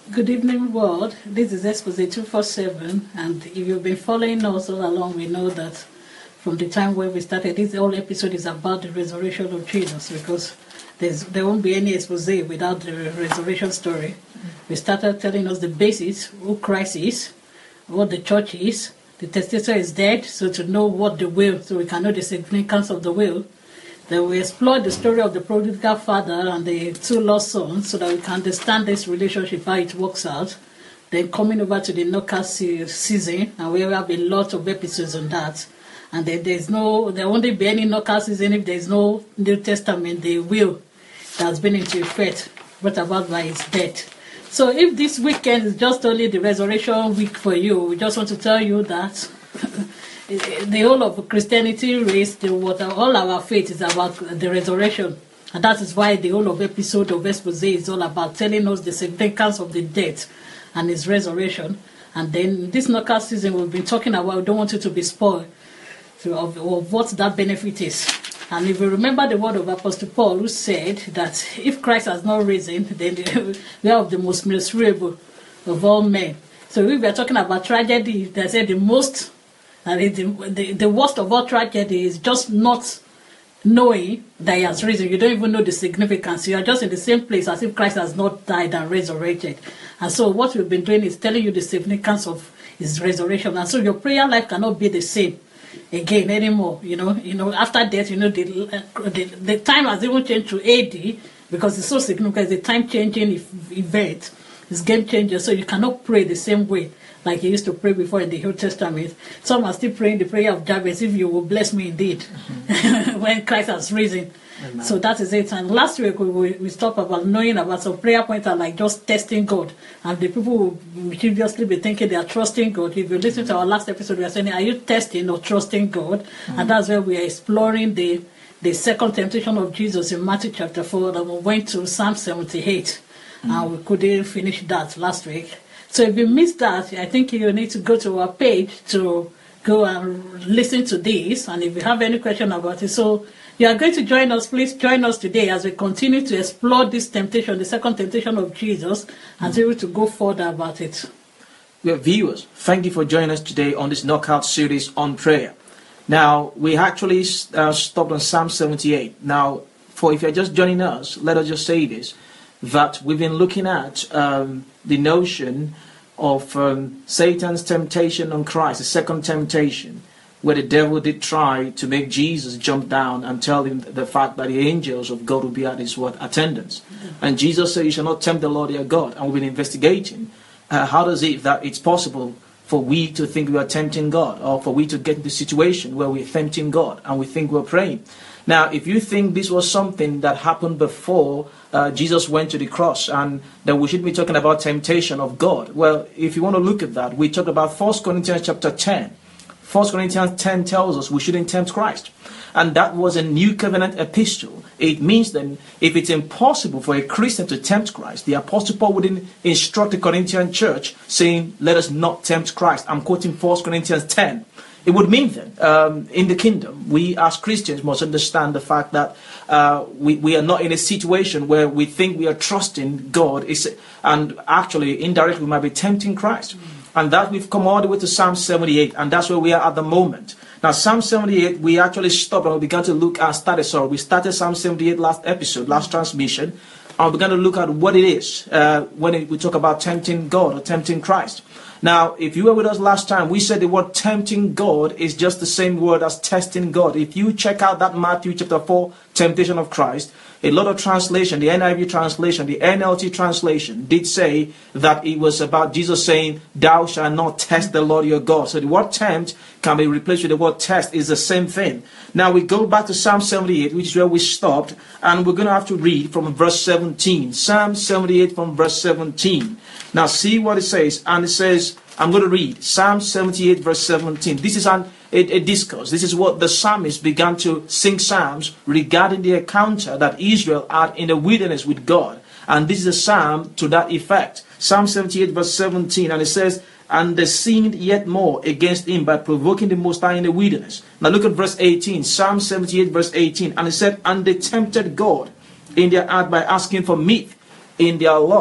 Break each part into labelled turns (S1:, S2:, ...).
S1: Good evening, world. This is Exposé 247, and if you've been following us all along, we know that from the time when we started, this whole episode is about the resurrection of Jesus, because there won't be any exposé without the resurrection story. We started telling us the basis, who Christ is, what the church is. The testator is dead, so to know what the will, so we can know the significance of the will. Then we explored the story of the prodigal father and the two lost sons so that we can understand this relationship, how it works out. Then coming over to the knockout season, and we have a lot of episodes on that. And then there won't be any knockout season if there's no New Testament, the will that's been into effect, brought about by his death. So if this weekend is just only the resurrection week for you, we just want to tell you that the whole of Christianity raised all our faith is about the resurrection. And that is why the whole of episode of Exposé is all about telling us the significance of the death and his resurrection. And then this knockout season we've been talking about, we don't want it to be spoiled of what that benefit is. And if you remember the word of Apostle Paul, who said that if Christ has not risen, then we are the most miserable of all men. So if we are talking about tragedy, they said the worst of all tragedy is just not knowing that he has risen. You don't even know the significance. You are just in the same place as if Christ has not died and resurrected. And so what we've been doing is telling you the significance of his resurrection. And so your prayer life cannot be the same again anymore. You know, after death, the time has even changed to AD because it's so significant. It's a time-changing event. It's game-changer. So you cannot pray the same way like you used to pray before in the Old Testament. Some are still praying the prayer of Jabez, if you will bless me indeed, when Christ has risen. Amen. So that is it. And last week we talked about knowing about some prayer points are like just testing God. And the people will previously be thinking they are trusting God. If you listen to our last episode, we are saying, are you testing or trusting God? And that's where we are exploring the second temptation of Jesus in Matthew chapter 4. And we went to Psalm 78. And we couldn't finish that last week. So if you missed that, I think you need to go to our page to go and listen to this. And if you have any question about it, so you are going to join us, please join us today as we continue to explore this temptation, the second temptation of Jesus, and be able to go further about it.
S2: Well, viewers, thank you for joining us today on this knockout series on prayer. Now, we actually stopped on Psalm 78. Now, if you're just joining us, let us just say this, that we've been looking at the notion of Satan's temptation on Christ, the second temptation, where the devil did try to make Jesus jump down and tell him the fact that the angels of God will be at his attendance. And Jesus said, you shall not tempt the Lord your God. And we've been investigating how does it that it's possible for we to think we are tempting God, or for we to get into a situation where we're tempting God and we think we're praying. Now, if you think this was something that happened before Jesus went to the cross and that we should be talking about temptation of God, well, if you want to look at that, we talk about 1 Corinthians chapter 10. 1 Corinthians 10 tells us we shouldn't tempt Christ. And that was a new covenant epistle. It means that if it's impossible for a Christian to tempt Christ, the Apostle Paul wouldn't instruct the Corinthian church saying, let us not tempt Christ. I'm quoting 1 Corinthians 10. It would mean then, in the kingdom, we as Christians must understand the fact that we are not in a situation where we think we are trusting God, and actually, indirectly, we might be tempting Christ. And that we've come all the way to Psalm 78, and that's where we are at the moment. Now, Psalm 78, we actually stopped and we began to look at, we started Psalm 78 last transmission, and we began to look at what it is when we talk about tempting God or tempting Christ. Now, if you were with us last time, we said the word tempting God is just the same word as testing God. If you check out that Matthew chapter 4, temptation of Christ, a lot of translation, the NIV translation, the NLT translation, did say that it was about Jesus saying, thou shalt not test the Lord your God. So the word tempt can be replaced with the word test. Is the same thing. Now we go back to Psalm 78, which is where we stopped, and we're going to have to read from verse 17. Psalm 78 from verse 17. Now see what it says. And it says, I'm going to read Psalm 78 verse 17. This is a discourse. This is what the psalmist began to sing psalms regarding the encounter that Israel had in the wilderness with God. And this is a psalm to that effect. Psalm 78 verse 17. And it says, and they sinned yet more against him by provoking the Most High in the wilderness. Now look at verse 18. Psalm 78 verse 18. And it said, and they tempted God in their heart by asking for meat in their lust.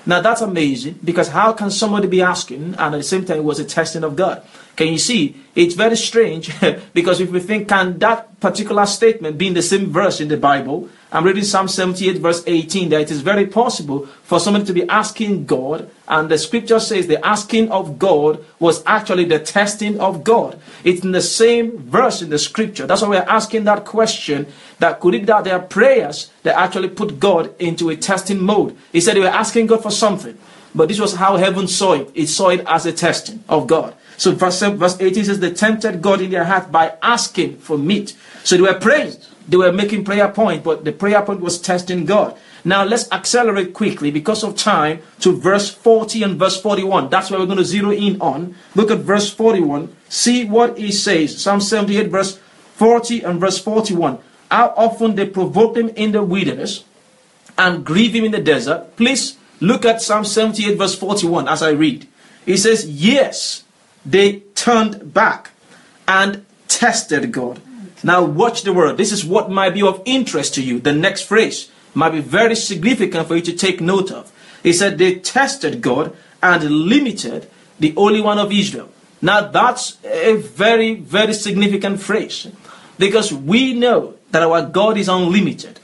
S2: Now that's amazing, because how can somebody be asking and at the same time it was a testing of God? Can you see? It's very strange because if we think, can that particular statement be in the same verse in the Bible? I'm reading Psalm 78 verse 18, that it is very possible for somebody to be asking God, and the scripture says the asking of God was actually the testing of God. It's in the same verse in the scripture. That's why we're asking that question, that could it that there are prayers that actually put God into a testing mode. He said they were asking God for something, but this was how heaven saw it. It saw it as a testing of God. So verse 18 says they tempted God in their heart by asking for meat. So they were praying. They were making prayer point, but the prayer point was testing God. Now let's accelerate quickly because of time to verse 40 and verse 41. That's where we're going to zero in on. Look at verse 41. See what he says. Psalm 78 verse 40 and verse 41. How often they provoked him in the wilderness and grieved him in the desert. Please look at Psalm 78 verse 41 as I read. It says, yes, they turned back and tested God. Now watch the word. This is what might be of interest to you. The next phrase might be very significant for you to take note of. He said they tested God and limited the Holy One of Israel. Now that's a very, very significant phrase, because we know that our God is unlimited.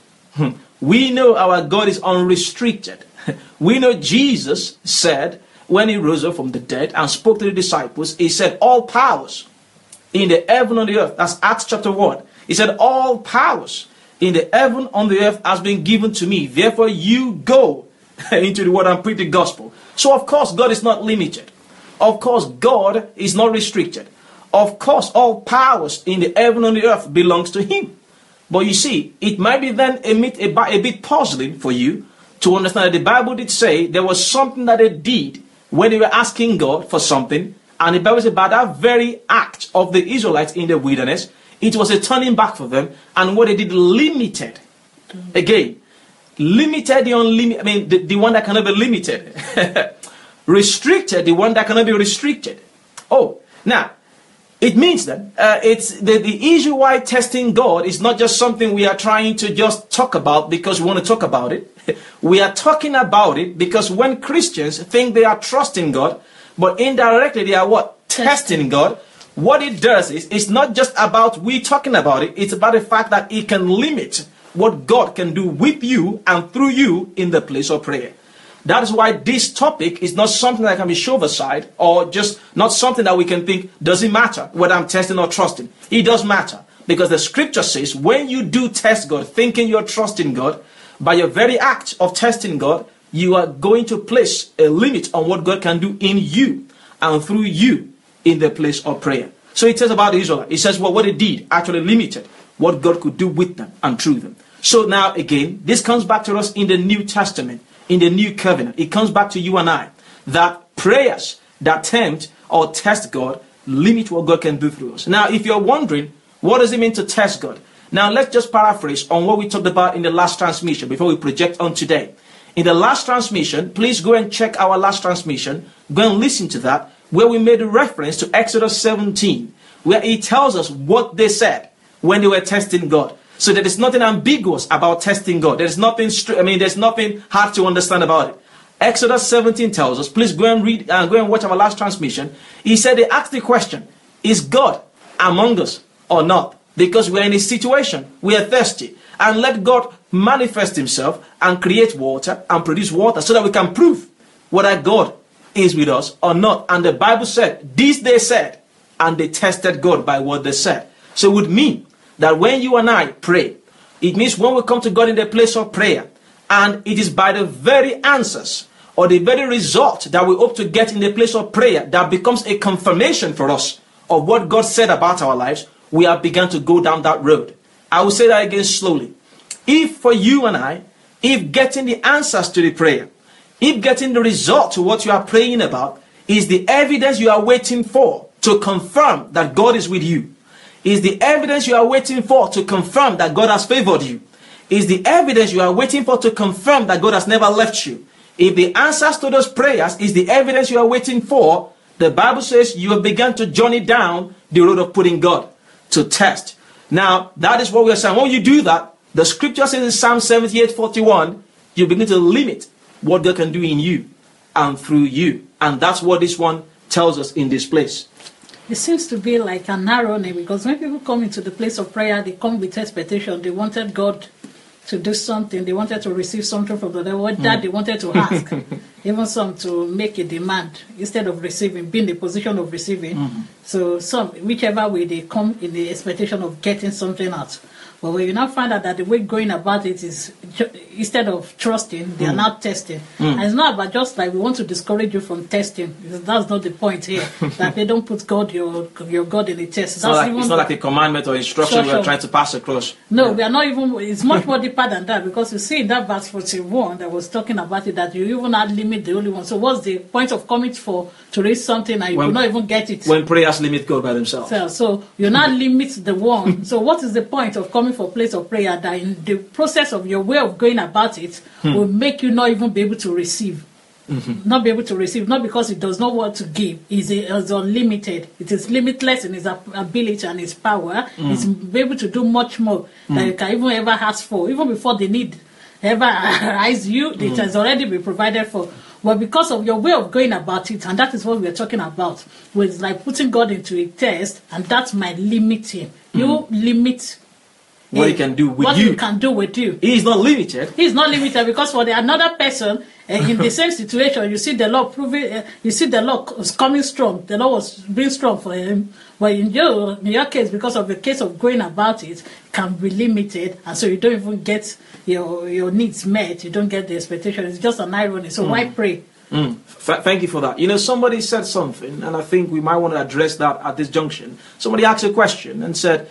S2: We know our God is unrestricted. We know Jesus said when he rose up from the dead and spoke to the disciples, he said all powers in the heaven and the earth. That's Acts chapter 1. He said all powers in the heaven and the earth has been given to me. Therefore you go into the world and preach the gospel. So of course God is not limited. Of course God is not restricted. Of course all powers in the heaven and the earth belongs to him. But you see, it might be then a bit puzzling for you to understand that the Bible did say there was something that they did when they were asking God for something. And the Bible says about that very act of the Israelites in the wilderness, it was a turning back for them. And what they did limited. Again, limited the unlimited, I mean the one that cannot be limited. Restricted the one that cannot be restricted. Oh, now, it means that it's the issue why testing God is not just something we are trying to just talk about because we want to talk about it. We are talking about it because when Christians think they are trusting God, but indirectly they are what? Testing God. What it does is, it's not just about we talking about it, it's about the fact that it can limit what God can do with you and through you in the place of prayer. That is why this topic is not something that can be shoved aside, or just not something that we can think, does it matter whether I'm testing or trusting? It does matter, because the scripture says when you do test God, thinking you're trusting God, by your very act of testing God, you are going to place a limit on what God can do in you and through you in the place of prayer. So it says about the Israelites, it says what they did actually limited what God could do with them and through them. So now again, this comes back to us in the New Testament. In the new covenant, it comes back to you and I, that prayers that tempt or test God limit what God can do through us. Now, if you're wondering, what does it mean to test God? Now, let's just paraphrase on what we talked about in the last transmission before we project on today. In the last transmission, please go and check our last transmission. Go and listen to that, where we made a reference to Exodus 17, where it tells us what they said when they were testing God. So there is nothing ambiguous about testing God. There's nothing there's nothing hard to understand about it. Exodus 17 tells us, please go and read and go and watch our last transmission. He said they asked the question, is God among us or not? Because we're in a situation, we are thirsty. And let God manifest himself and create water and produce water so that we can prove whether God is with us or not. And the Bible said, this they said, and they tested God by what they said. So it would mean that when you and I pray, it means when we come to God in the place of prayer, and it is by the very answers or the very result that we hope to get in the place of prayer that becomes a confirmation for us of what God said about our lives, we have begun to go down that road. I will say that again slowly. If for you and I, if getting the answers to the prayer, if getting the result to what you are praying about is the evidence you are waiting for to confirm that God is with you, is the evidence you are waiting for to confirm that God has favored you, is the evidence you are waiting for to confirm that God has never left you, if the answers to those prayers is the evidence you are waiting for, the Bible says you have begun to journey down the road of putting God to test. Now, that is what we are saying. When you do that, the scripture says in Psalm 78:41, you begin to limit what God can do in you and through you. And that's what this one tells us in this place.
S1: It seems to be like an irony, because when people come into the place of prayer, they come with expectation. They wanted God to do something. They wanted to receive something from the Lord. That they wanted to ask. Even some to make a demand instead of receiving, be in the position of receiving. So some, whichever way they come in the expectation of getting something out. But when you now find out that the way going about it is, instead of trusting, they are now testing. And it's not about just like we want to discourage you from testing. That's not the point here. That they don't put God, your God in the test.
S2: It's not like a commandment or instruction we are trying to pass across.
S1: No, we are not even, it's much more deeper than that, because you see in that verse 41 that was talking about it, that you even not limit the Holy One. So what's the point of coming to read something and you will not even get it?
S2: When prayers limit God by themselves.
S1: So you not limit the one. So what is the point of coming for place of prayer, that in the process of your way of going about it will make you not even be able to receive? Not be able to receive, not because it does not want to give. It's unlimited. It is limitless in its ability and its power. It's be able to do much more than you can even ever ask for. Even before the need ever arise you, it has already been provided for. But because of your way of going about it, and that is what we are talking about, with like putting God into a test, and that might limit him. You limit
S2: what he can do with
S1: what
S2: you.
S1: He can do with you.
S2: He is not limited.
S1: He is not limited, because for another person in the same situation, you see the Lord proving. You see the Lord was coming strong. The Lord was being strong for him. But in your case, because of the case of going about it, can be limited, and so you don't even get your needs met. You don't get the expectation. It's just an irony. So why pray?
S2: Thank you for that. You know, somebody said something, and I think we might want to address that at this junction. Somebody asked a question and said,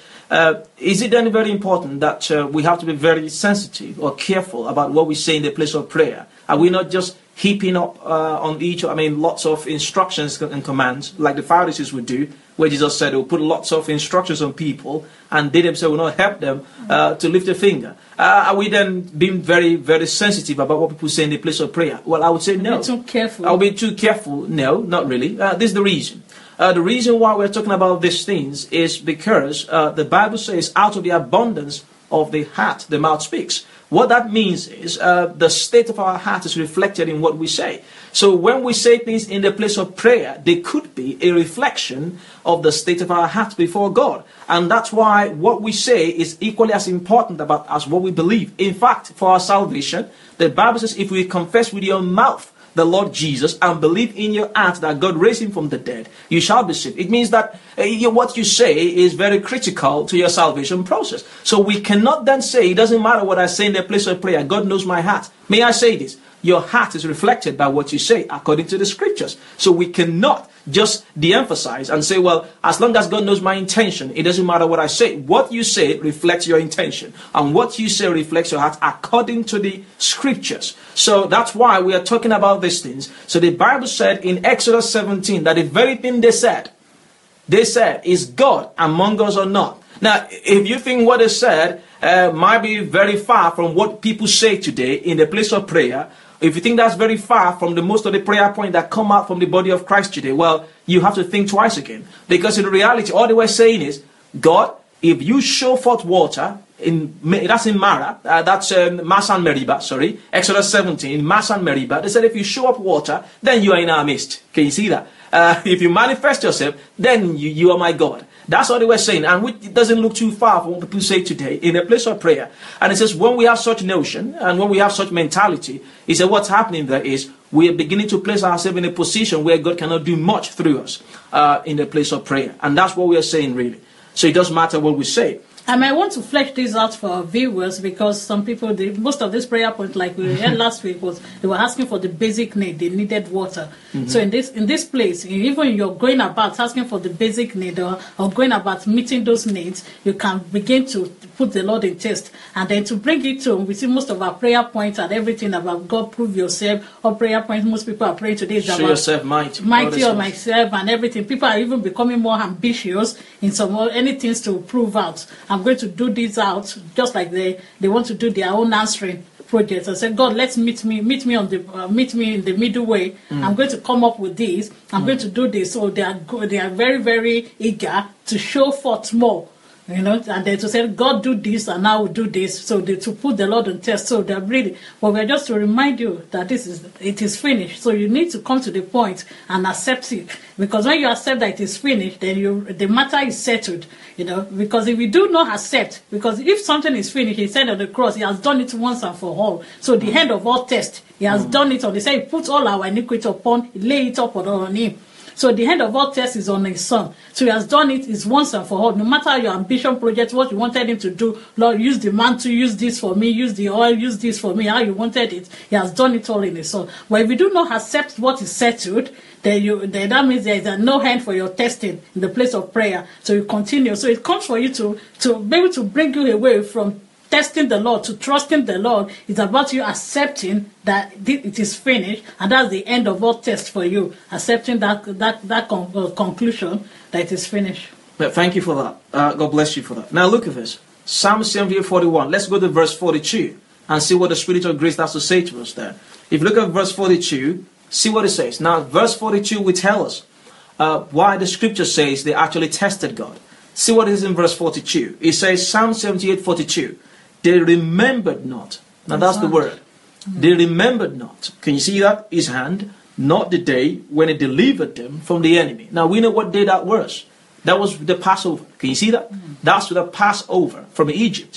S2: is it then very important that we have to be very sensitive or careful about what we say in the place of prayer? Are we not just heaping up on lots of instructions and commands like the Pharisees would do, where Jesus said he'll put lots of instructions on people and they themselves will not help them to lift a finger? Are we then being very, very sensitive about what people say in the place of prayer? Well, I would say no.
S1: Too careful.
S2: I'll be too careful. No, not really. This is the reason. The reason why we're talking about these things is because the Bible says out of the abundance of the heart, the mouth speaks. What that means is the state of our heart is reflected in what we say. So when we say things in the place of prayer, they could be a reflection of the state of our heart before God. And that's why what we say is equally as important as what we believe. In fact, for our salvation, the Bible says if we confess with your mouth the Lord Jesus and believe in your heart that God raised him from the dead, you shall be saved. It means that what you say is very critical to your salvation process. So we cannot then say, it doesn't matter what I say in the place of prayer, God knows my heart. May I say this? Your heart is reflected by what you say according to the scriptures. So we cannot just de-emphasize and say, well, as long as God knows my intention, it doesn't matter what I say. What you say reflects your intention, and what you say reflects your heart according to the scriptures. So that's why we are talking about these things. So the Bible said in Exodus 17 that the very thing they said, is God among us or not? Now, if you think what they said might be very far from what people say today in the place of prayer, if you think that's very far from the most of the prayer points that come out from the body of Christ today, well, you have to think twice again. Because in reality, all they were saying is, God, if you show forth water, that's in Mara, that's Massa and Meribah, Exodus 17, Massa and Meribah, they said if you show up water, then you are in our midst. Can you see that? If you manifest yourself, then you are my God. That's what they were saying, and it doesn't look too far from what people say today in a place of prayer. And it says when we have such notion and when we have such mentality, he said what's happening there is we are beginning to place ourselves in a position where God cannot do much through us in the place of prayer. And that's what we are saying really. So it doesn't matter what we say.
S1: I might want to flesh this out for our viewers, because some people, most of this prayer point, like we had last week, was they were asking for the basic need. They needed water. So in this place, even you're going about asking for the basic need or going about meeting those needs, you can begin to put the Lord in test. And then to bring it to, we see most of our prayer points and everything about God prove yourself, or prayer points most people are praying today is
S2: show
S1: about
S2: yourself
S1: mighty or myself and everything. People are even becoming more ambitious in anything to prove out. I'm going to do this out, just like they want to do their own answering projects. I said, God, let's meet me in the middle way. I'm going to come up with this. I'm going to do this. So they are very, very eager to show forth more And then to say, God do this and I will do this. So to put the Lord on test. So they're really, but we're just to remind you that it is finished. So you need to come to the point and accept it. Because when you accept that it is finished, then the matter is settled. Because if you do not accept, because if something is finished, he said on the cross, he has done it once and for all. So the end of all test, he has done it on. He said, he puts all our iniquity upon, he lay it up on him. So the end of all tests is on his son. So he has done it is once and for all. No matter your ambition project, what you wanted him to do, Lord, use the mantle, use this for me, use the oil, use this for me, how you wanted it. He has done it all in his son. But if you do not accept what is settled, then that means there is no hand for your testing in the place of prayer. So you continue. So it comes for you to be able to bring you away from testing the Lord, to trusting the Lord. It's about you accepting that it is finished, and that's the end of all test for you. Accepting that conclusion that it is finished.
S2: Thank you for that. God bless you for that. Now look at this. Psalm 78:41. Let's go to verse 42 and see what the Spirit of grace has to say to us there. If you look at verse 42, see what it says. Now verse 42 will tell us why the scripture says they actually tested God. See what it is in verse 42. It says, Psalm 78:42. They remembered not. Now that's the word. They remembered not. Can you see that? His hand, not the day when he delivered them from the enemy. Now we know what day that was. That was the Passover. Can you see that? That's the Passover from Egypt,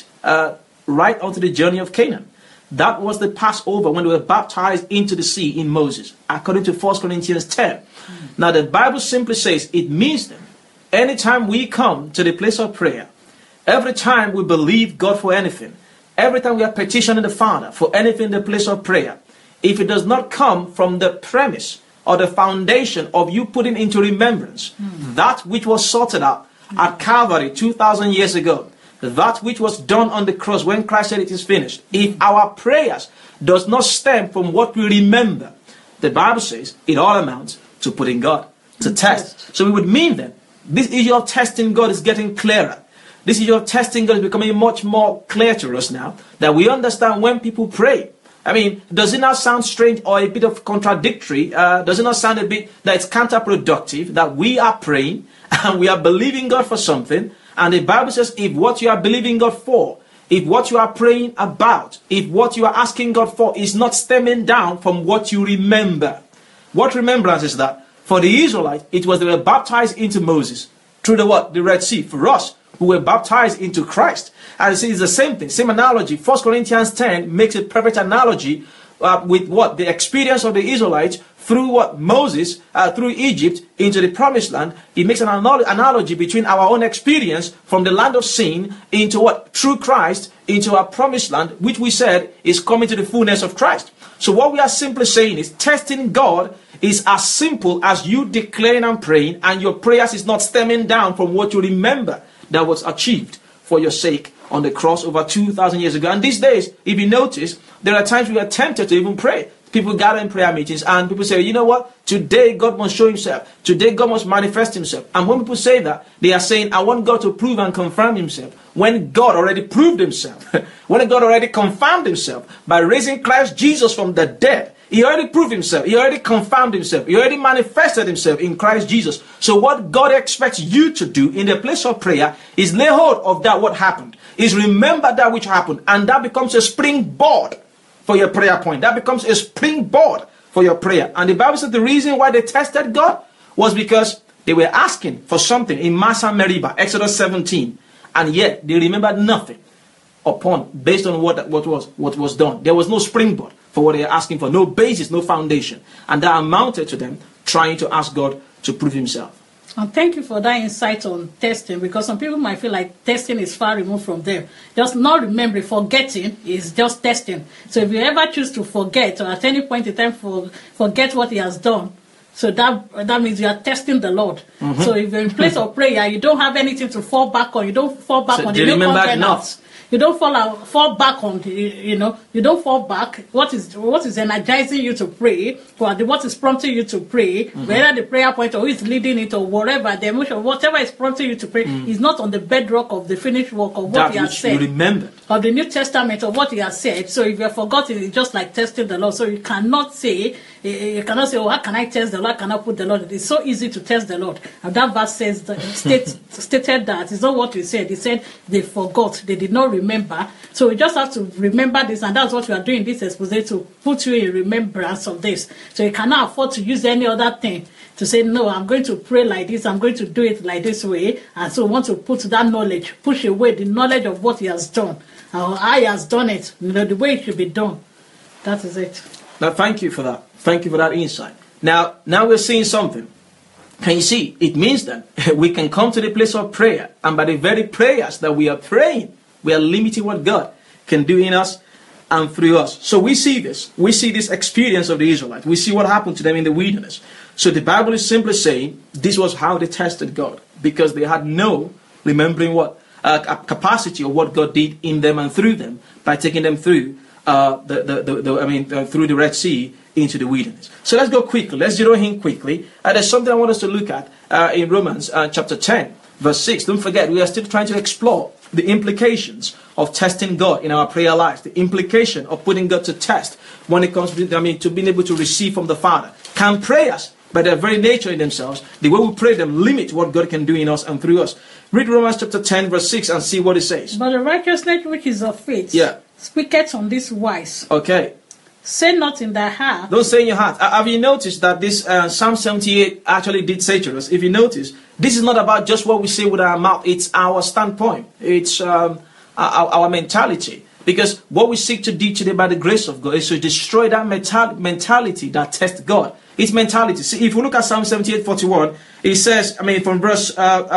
S2: right onto the journey of Canaan. That was the Passover when they were baptized into the sea in Moses, according to 1 Corinthians 10. Now the Bible simply says it means that anytime we come to the place of prayer, every time we believe God for anything, every time we are petitioning the Father for anything in the place of prayer, if it does not come from the premise or the foundation of you putting into remembrance that which was sorted out at Calvary 2,000 years ago, that which was done on the cross when Christ said it is finished, if our prayers does not stem from what we remember, the Bible says it all amounts to putting God to test. So it would mean that this issue of testing God is getting clearer. This issue of testing God is becoming much more clear to us now, that we understand when people pray. I mean, does it not sound strange or a bit of contradictory? Does it not sound a bit that it's counterproductive that we are praying and we are believing God for something, and the Bible says if what you are believing God for, if what you are praying about, if what you are asking God for is not stemming down from what you remember. What remembrance is that? For the Israelites, it was they were baptized into Moses through the what? The Red Sea. For us, who were baptized into Christ. And you see, it's the same thing, same analogy. 1 Corinthians 10 makes a perfect analogy with what? The experience of the Israelites through what? Moses, through Egypt into the promised land. It makes an analogy between our own experience from the land of sin into what? Through Christ into our promised land, which we said is coming to the fullness of Christ. So what we are simply saying is testing God is as simple as you declaring and praying, and your prayers is not stemming down from what you remember that was achieved for your sake on the cross over 2,000 years ago. And these days, if you notice, there are times we are tempted to even pray. People gather in prayer meetings and people say, you know what? Today God must show himself. Today God must manifest himself. And when people say that, they are saying, I want God to prove and confirm himself. When God already proved himself. When God already confirmed himself by raising Christ Jesus from the dead. He already proved himself. He already confirmed himself. He already manifested himself in Christ Jesus. So what God expects you to do in the place of prayer is lay hold of that what happened. Is remember that which happened. And that becomes a springboard for your prayer point. That becomes a springboard for your prayer. And the Bible says the reason why they tested God was because they were asking for something in Massa Meribah, Exodus 17. And yet they remembered nothing based on what was done. There was no springboard for what they are asking for, no basis, no foundation. And that amounted to them trying to ask God to prove himself.
S1: And thank you for that insight on testing, because some people might feel like testing is far removed from them. Just not remembering, forgetting is just testing. So if you ever choose to forget, or at any point in time forget what he has done, so that means you are testing the Lord. Mm-hmm. So if you're in place of prayer, you don't have anything to fall back on. You don't fall back on the new covenant. You don't fall back on the, you don't fall back. What is energizing you to pray, what is prompting you to pray, whether the prayer point or who is leading it or whatever, the emotion, whatever is prompting you to pray is not on the bedrock of the finished work of what he has said.
S2: You remember.
S1: Of the New Testament of what he has said. So if you're forgotten, it's just like testing the Lord. So you cannot say, oh, how can I test the Lord? Allah cannot put the Lord. It's so easy to test the Lord. And that verse says stated that. It's not what we said. He said they forgot. They did not remember. So we just have to remember this, and that's what we are doing this exposé, to put you in remembrance of this. So you cannot afford to use any other thing to say, no, I'm going to pray like this, I'm going to do it like this way. And so we want to put that knowledge, push away the knowledge of what he has done, or how he has done it, the way it should be done. That is it.
S2: Now, thank you for that. Thank you for that insight. Now we're seeing something. Can you see? It means that we can come to the place of prayer, and by the very prayers that we are praying, we are limiting what God can do in us and through us. So we see this. We see this experience of the Israelites. We see what happened to them in the wilderness. So the Bible is simply saying this was how they tested God, because they had no remembering what capacity of what God did in them and through them by taking them through through the Red Sea into the wilderness. So let's go quickly. Let's zero in quickly. There's something I want us to look at in Romans chapter 10, verse 6. Don't forget, we are still trying to explore the implications of testing God in our prayer lives, the implication of putting God to test when it comes to being able to receive from the Father. Can prayers, by their very nature in themselves, the way we pray them, limit what God can do in us and through us? Read Romans chapter 10, verse 6 and see what it says.
S1: But the righteousness which is of faith speaketh on this wise.
S2: Okay.
S1: Say not in thy heart.
S2: Don't say in your heart. Have you noticed that this Psalm 78 actually did say to us? If you notice, this is not about just what we say with our mouth. It's our standpoint. It's our mentality. Because what we seek to do today by the grace of God is to destroy that mentality that tests God. It's mentality. See, if we look at Psalm 78:41, it says, from verse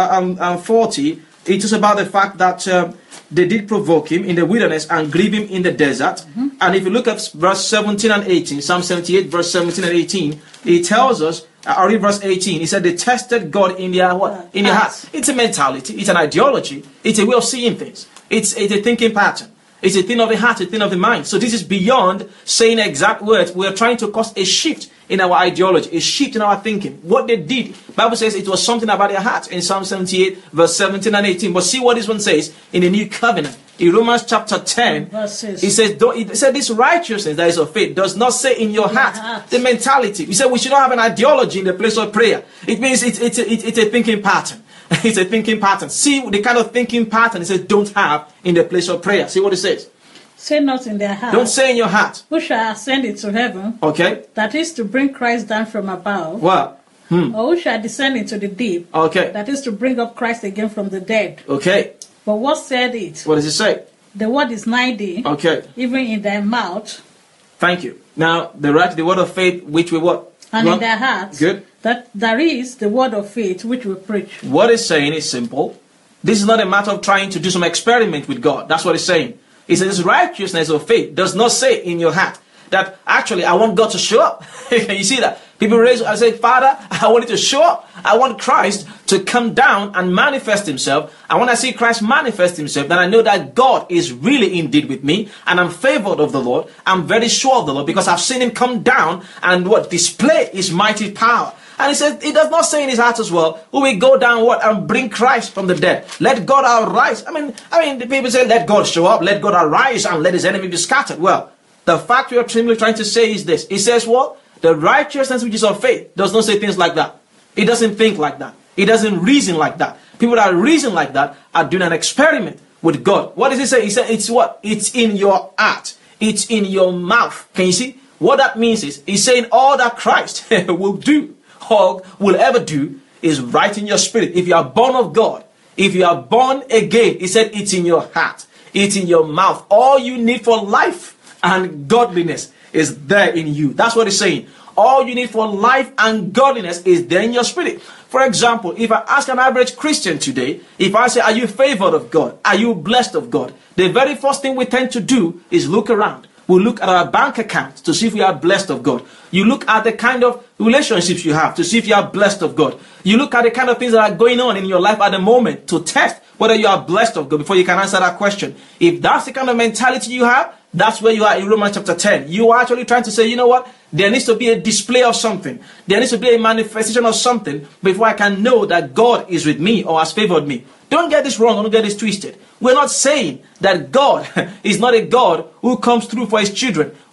S2: 40, it is about the fact that they did provoke him in the wilderness and grieve him in the desert. And if you look at verse 17 and 18, Psalm 78, verse 17 and 18, it tells us, I read verse 18, he said they tested God in their what? In their hearts. It's a mentality, it's an ideology, it's a way of seeing things, it's a thinking pattern. It's a thing of the heart, a thing of the mind. So this is beyond saying exact words. We are trying to cause a shift in our ideology, a shift in our thinking. What they did, Bible says it was something about their heart in Psalm 78, verse 17 and 18. But see what this one says in the New Covenant. In Romans chapter 10, it said this righteousness that is of faith does not say in your heart, the mentality. We said we should not have an ideology in the place of prayer. It means it's a thinking pattern. It's a thinking pattern. See the kind of thinking pattern it says don't have in the place of prayer. See what it says.
S1: Say not in their heart.
S2: Don't say in your heart.
S1: Who shall ascend into heaven?
S2: Okay.
S1: That is to bring Christ down from above.
S2: What?
S1: Or who shall descend into the deep?
S2: Okay.
S1: That is to bring up Christ again from the dead.
S2: Okay.
S1: But what said it?
S2: What does it say?
S1: The word is nigh thee.
S2: Okay.
S1: Even in thy mouth.
S2: Thank you. Now the word of faith which we what?
S1: And in their hearts.
S2: Good.
S1: That there is the word of faith which we preach.
S2: What it's saying is simple. This is not a matter of trying to do some experiment with God. That's what it's saying. It says righteousness of faith does not say in your heart that actually I want God to show up. Can you see that? People raise and say, Father, I want you to show up. I want Christ to come down and manifest himself. And when I see Christ manifest himself, then I know that God is really indeed with me. And I'm favored of the Lord. I'm very sure of the Lord because I've seen him come down and display his mighty power. And he says, he does not say in his heart as well, who will go down and bring Christ from the dead. Let God arise. I mean, the people say, let God show up, let God arise and let his enemy be scattered. Well, the fact we are simply trying to say is this. It says what? The righteousness which is of faith does not say things like that. It doesn't think like that. It doesn't reason like that. People that reason like that are doing an experiment with God. What does it say? He said it's what? It's in your heart. It's in your mouth. Can you see? What that means is, he's saying all that Christ will do or will ever do is right in your spirit. If you are born of God, if you are born again, he said it's in your heart. It's in your mouth. All you need for life and godliness is there in you. That's what he's saying. All you need for life and godliness is there in your spirit. For example, if I ask an average Christian today, if I say, are you favored of God? Are you blessed of God? The very first thing we tend to do is look around. We look at our bank account to see if we are blessed of God. You look at the kind of relationships you have to see if you are blessed of God. You look at the kind of things that are going on in your life at the moment to test whether you are blessed of God before you can answer that question. If that's the kind of mentality you have, that's where you are in Romans chapter 10. You are actually trying to say, you know what? There needs to be a display of something. There needs to be a manifestation of something before I can know that God is with me or has favored me. Don't get this wrong. Don't get this twisted. We're not saying that God is not a God who comes through for his children.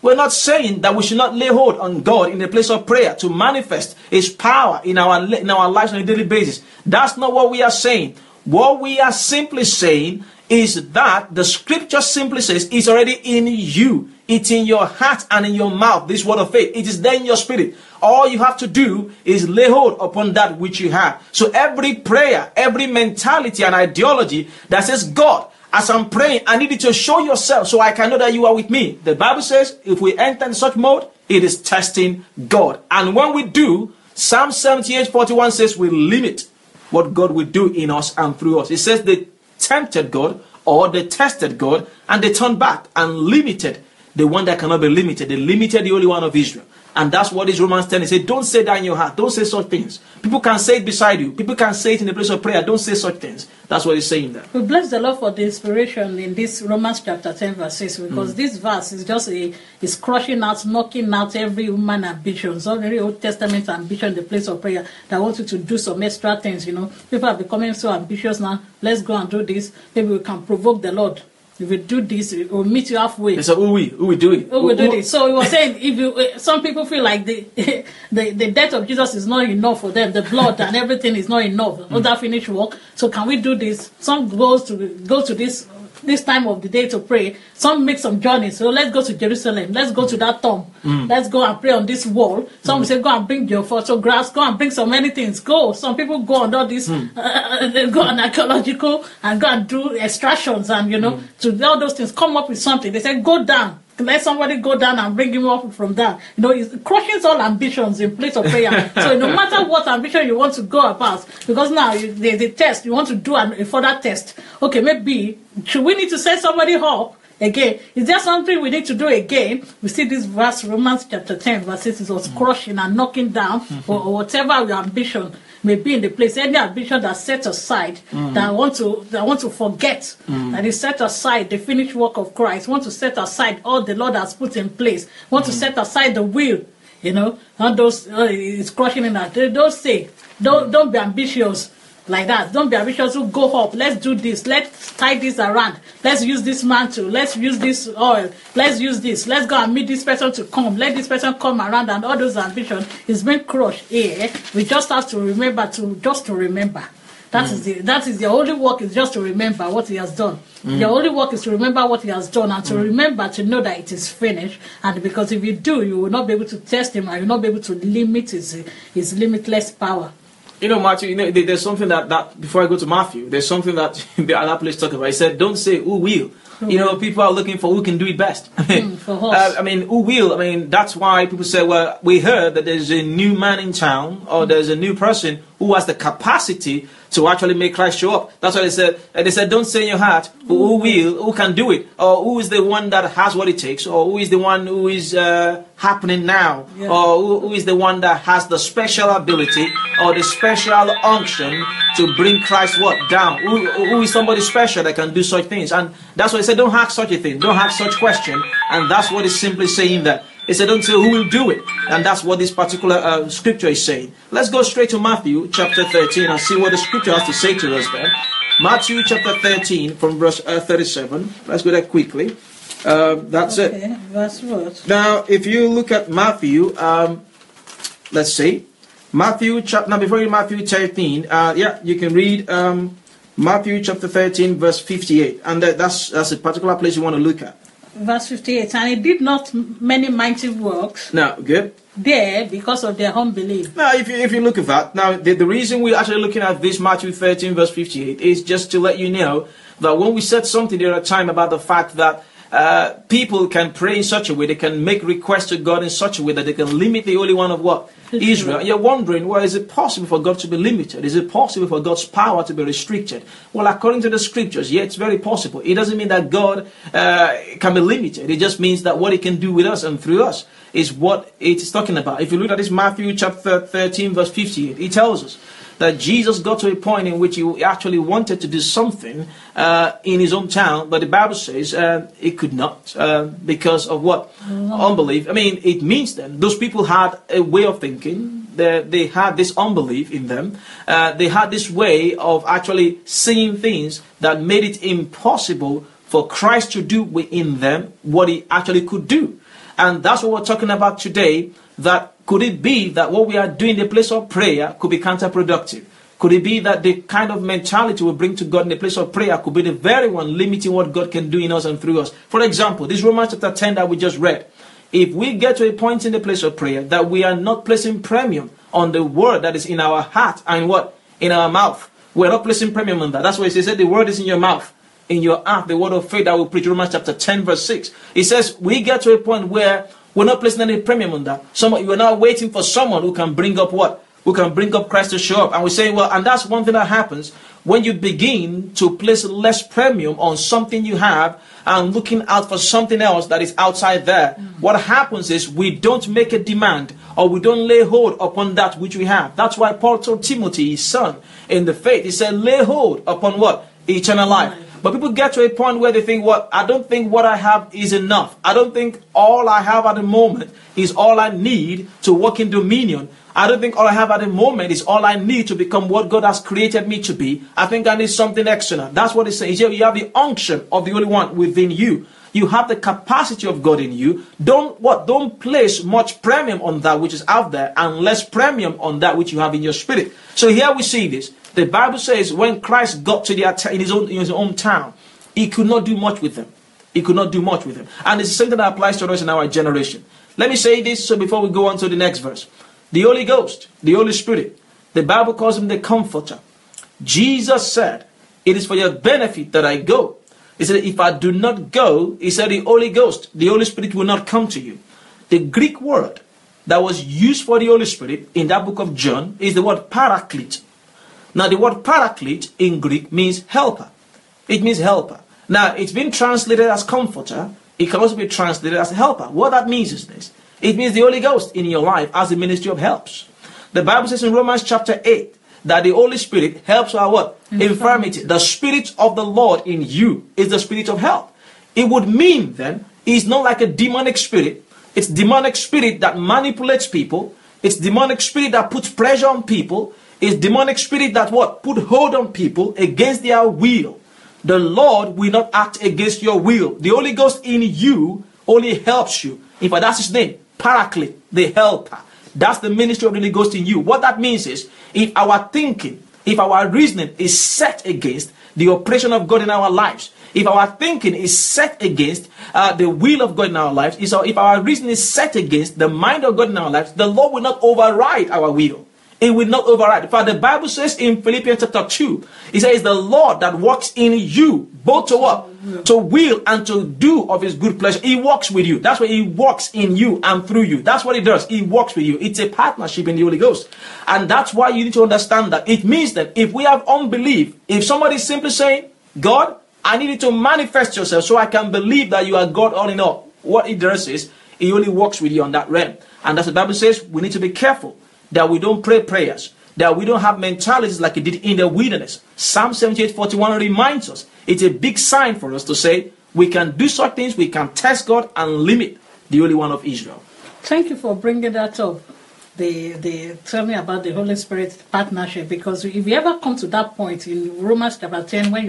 S2: We're not saying that we should not lay hold on God in the place of prayer to manifest His power in our lives on a daily basis. That's not what we are saying. What we are simply saying is that the scripture simply says it's already in you. It's in your heart and in your mouth, this word of faith. It is there in your spirit. All you have to do is lay hold upon that which you have. So every prayer, every mentality and ideology that says, God, as I'm praying, I need you to show yourself so I can know that you are with me. The Bible says if we enter in such mode, it is testing God. And when we do, Psalm 78:41 says we limit what God will do in us and through us. It says they tempted God, or they tested God, and they turned back and limited the one that cannot be limited. They limited the Holy One of Israel. And that's what is Romans 10. It says, don't say that in your heart. Don't say such things. People can say it beside you. People can say it in the place of prayer. Don't say such things. That's what he's saying there.
S1: We bless the Lord for the inspiration in this Romans chapter 10 verse 6, because this verse is just is crushing out, knocking out every human ambition, every Old Testament ambition in the place of prayer that wants you to do some extra things. You know, people are becoming so ambitious now. Let's go and do this. Maybe we can provoke the Lord. If we do this, we'll meet you halfway.
S2: So who will do it?
S1: Who will do this? So he was saying, if you, some people feel like the death of Jesus is not enough for them, the blood and everything is not enough. All that finished work. So can we do this? Some go to this time of the day to pray. Some make some journeys. So let's go to Jerusalem. Let's go to that tomb. Let's go and pray on this wall. Some say go and bring your photographs. Go and bring so many things. Go. Some people go on all this, they go on archaeological and go and do extractions and to all those things. Come up with something. They say go down. Let somebody go down and bring him up from there. It's crushing all ambitions in place of prayer. So no matter what ambition you want to go about, because now there's a test, you want to do a further test. Okay, maybe, should we need to send somebody up again? Is there something we need to do again? We see this verse, Romans chapter 10, verse 6, it was crushing and knocking down, or whatever your ambition may be in the place, any ambition that's set aside, that want to forget, that is set aside the finished work of Christ, want to set aside all the Lord has put in place, want to set aside the will, not those it's crushing in that. Don't say, don't be ambitious like that. Don't be ambitious to go up. Let's do this. Let's tie this around. Let's use this mantle. Let's use this oil. Let's use this. Let's go and meet this person to come. Let this person come around, and all those ambitions is being crushed here. We just have to remember to remember. That is the only work, is just to remember what He has done. The only work is to remember what He has done, and to remember to know that it is finished. And because if you do, you will not be able to test Him, and you will not be able to limit His limitless power.
S2: Matthew, there's something that before I go to Matthew, there's something that the other place talk about. He said, don't say who will. People are looking for who can do it best.
S1: For us.
S2: Who will? That's why people say, well, we heard that there's a new man in town, or there's a new person who has the capacity to actually make Christ show up. That's why they said. They said, don't say in your heart, who can do it, or who is the one that has what it takes, or who is the one who is happening now, or who is the one that has the special ability or the special unction to bring Christ down. Who is somebody special that can do such things? And that's why he said, don't ask such a thing, don't ask such question. And that's what he's simply saying there. He said, don't say who will do it. And that's what this particular scripture is saying. Let's go straight to Matthew chapter 13 and see what the scripture has to say to us there. Matthew chapter 13 from verse 37. Let's go there quickly. That's
S1: okay.
S2: it.
S1: Verse what?
S2: Now, if you look at Matthew, let's see. Matthew chapter, now before you read Matthew 13, you can read Matthew chapter 13 verse 58. And that's a particular place you want to look at.
S1: Verse 58, and He did not many mighty works.
S2: Now, good.
S1: There, because of their unbelief.
S2: Now, if you look at that, now the reason we're actually looking at this Matthew 13 verse 58 is just to let you know that when we said something the other time about the fact that people can pray in such a way, they can make requests to God in such a way that they can limit the Holy One of Israel. You're wondering, well, is it possible for God to be limited? Is it possible for God's power to be restricted? Well, according to the scriptures, it's very possible. It doesn't mean that God can be limited. It just means that what He can do with us and through us is what it is talking about. If you look at this Matthew chapter 13 verse 58, it tells us that Jesus got to a point in which He actually wanted to do something in His own town, but the Bible says He could not because of what? Unbelief. It means then those people had a way of thinking. They had this unbelief in them. They had this way of actually seeing things that made it impossible for Christ to do within them what He actually could do. And that's what we're talking about today. That could it be that what we are doing in the place of prayer could be counterproductive? Could it be that the kind of mentality we bring to God in the place of prayer could be the very one limiting what God can do in us and through us? For example, this Romans chapter 10 that we just read. If we get to a point in the place of prayer that we are not placing premium on the word that is in our heart and what? In our mouth. We're not placing premium on that. That's why it says that the word is in your mouth, in your heart, the word of faith that we preach. Romans chapter 10 verse 6. It says we get to a point where we're not placing any premium on that. You're now waiting for someone who can bring up what? Who can bring up Christ to show up. And we say, well, and that's one thing that happens when you begin to place less premium on something you have and looking out for something else that is outside there. What happens is we don't make a demand or we don't lay hold upon that which we have. That's why Paul told Timothy, his son, in the faith, he said, lay hold upon what? Eternal life. But people get to a point where they think, well, I don't think what I have is enough. I don't think all I have at the moment is all I need to walk in dominion. I don't think all I have at the moment is all I need to become what God has created me to be. I think I need something extra. That's what it says. You have the unction of the Holy One within you. You have the capacity of God in you. Don't place much premium on that which is out there and less premium on that which you have in your spirit. So here we see this. The Bible says when Christ got to in his own town, he could not do much with them. He could not do much with them. And it's something that applies to us in our generation. Let me say this so before we go on to the next verse. The Holy Ghost, the Holy Spirit, the Bible calls him the Comforter. Jesus said, it is for your benefit that I go. He said, if I do not go, he said, the Holy Ghost, the Holy Spirit will not come to you. The Greek word that was used for the Holy Spirit in that book of John is the word paraclete. Now, the word paraclete in Greek means helper. It means helper. Now, it's been translated as comforter. It can also be translated as helper. What that means is this. It means the Holy Ghost in your life as the ministry of helps. The Bible says in Romans chapter 8 that the Holy Spirit helps our what? Infirmity. The Spirit of the Lord in you is the Spirit of help. It would mean then, it's not like a demonic spirit. It's demonic spirit that manipulates people. It's demonic spirit that puts pressure on people. It's demonic spirit that what? Put hold on people against their will. The Lord will not act against your will. The Holy Ghost in you only helps you. In fact, that's his name. Paraclete, the helper. That's the ministry of the Holy Ghost in you. What that means is, if our thinking, if our reasoning is set against the operation of God in our lives, if our thinking is set against the will of God in our lives, if our reasoning is set against the mind of God in our lives, the Lord will not override our will. It will not override. In fact, the Bible says in Philippians chapter 2, it says the Lord that works in you, both to what? To will and to do of his good pleasure. He works with you. That's why he works in you and through you. That's what he does. He works with you. It's a partnership in the Holy Ghost. And that's why you need to understand that. It means that if we have unbelief, if somebody is simply saying, God, I need you to manifest yourself so I can believe that you are God all in all. What he does is, he only works with you on that realm. And as the Bible says, we need to be careful that we don't pray prayers, that we don't have mentalities like he did in the wilderness. Psalm 78:41 reminds us, it's a big sign for us to say, we can do such things, we can test God and limit the Holy One of Israel.
S1: Thank you for bringing that up. Tell me about the Holy Spirit partnership, because if you ever come to that point in Romans chapter 10, when you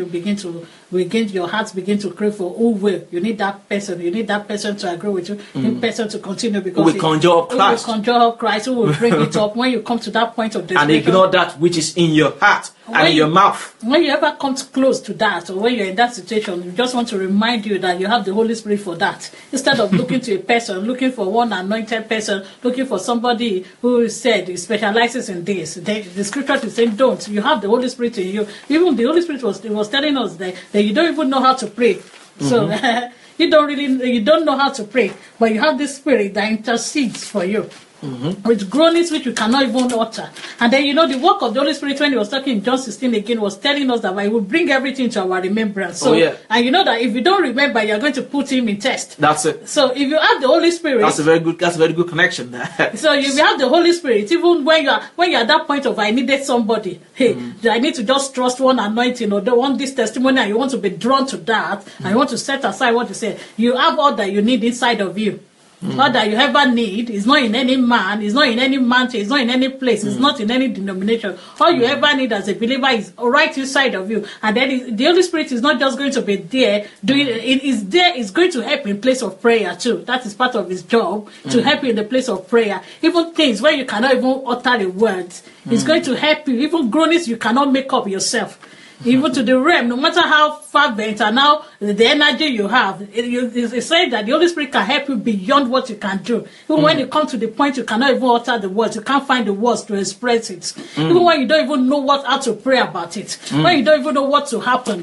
S1: your hearts begin to crave for who will, you need that person to agree with you, you need person to continue, because
S2: we conjure up Christ.
S1: Who will conjure up Christ, who will bring it up when you come to that point of desperation.
S2: And ignore that which is in your heart and in your mouth.
S1: When you ever come close to that, or when you're in that situation, we just want to remind you that you have the Holy Spirit for that. Instead of looking to a person, looking for one anointed person, looking for somebody who said he specializes in this. The scripture is saying don't. You have the Holy Spirit in you. Even the Holy Spirit was telling us that you don't even know how to pray. So you don't know how to pray, but you have this Spirit that intercedes for you. With groanings which we cannot even utter. And then the work of the Holy Spirit, when he was talking in John 16 again, was telling us that he will bring everything to our remembrance. So, and you know that if you don't remember, you're going to put him in test.
S2: That's it.
S1: So if you have the Holy Spirit,
S2: that's a very good connection there.
S1: So if you have the Holy Spirit, even when you're at that point of I needed somebody, I need to just trust one anointing or want this testimony, and you want to be drawn to that, and you want to set aside what you say, you have all that you need inside of you. All that you ever need is not in any man, is not in any mountain, is not in any place, is not in any denomination. All you ever need as a believer is right inside of you. And then the Holy Spirit is not just going to be there doing it is there, it's going to help in place of prayer too. That is part of his job, to help you in the place of prayer. Even things where you cannot even utter the words, it's going to help you. Even groanings you cannot make up yourself. Even to the realm, no matter how far bent and now the energy you have, it's saying that the Holy Spirit can help you beyond what you can do. Even when you come to the point you cannot even utter the words, you can't find the words to express it. Even when you don't even know how to pray about it, when you don't even know what to happen,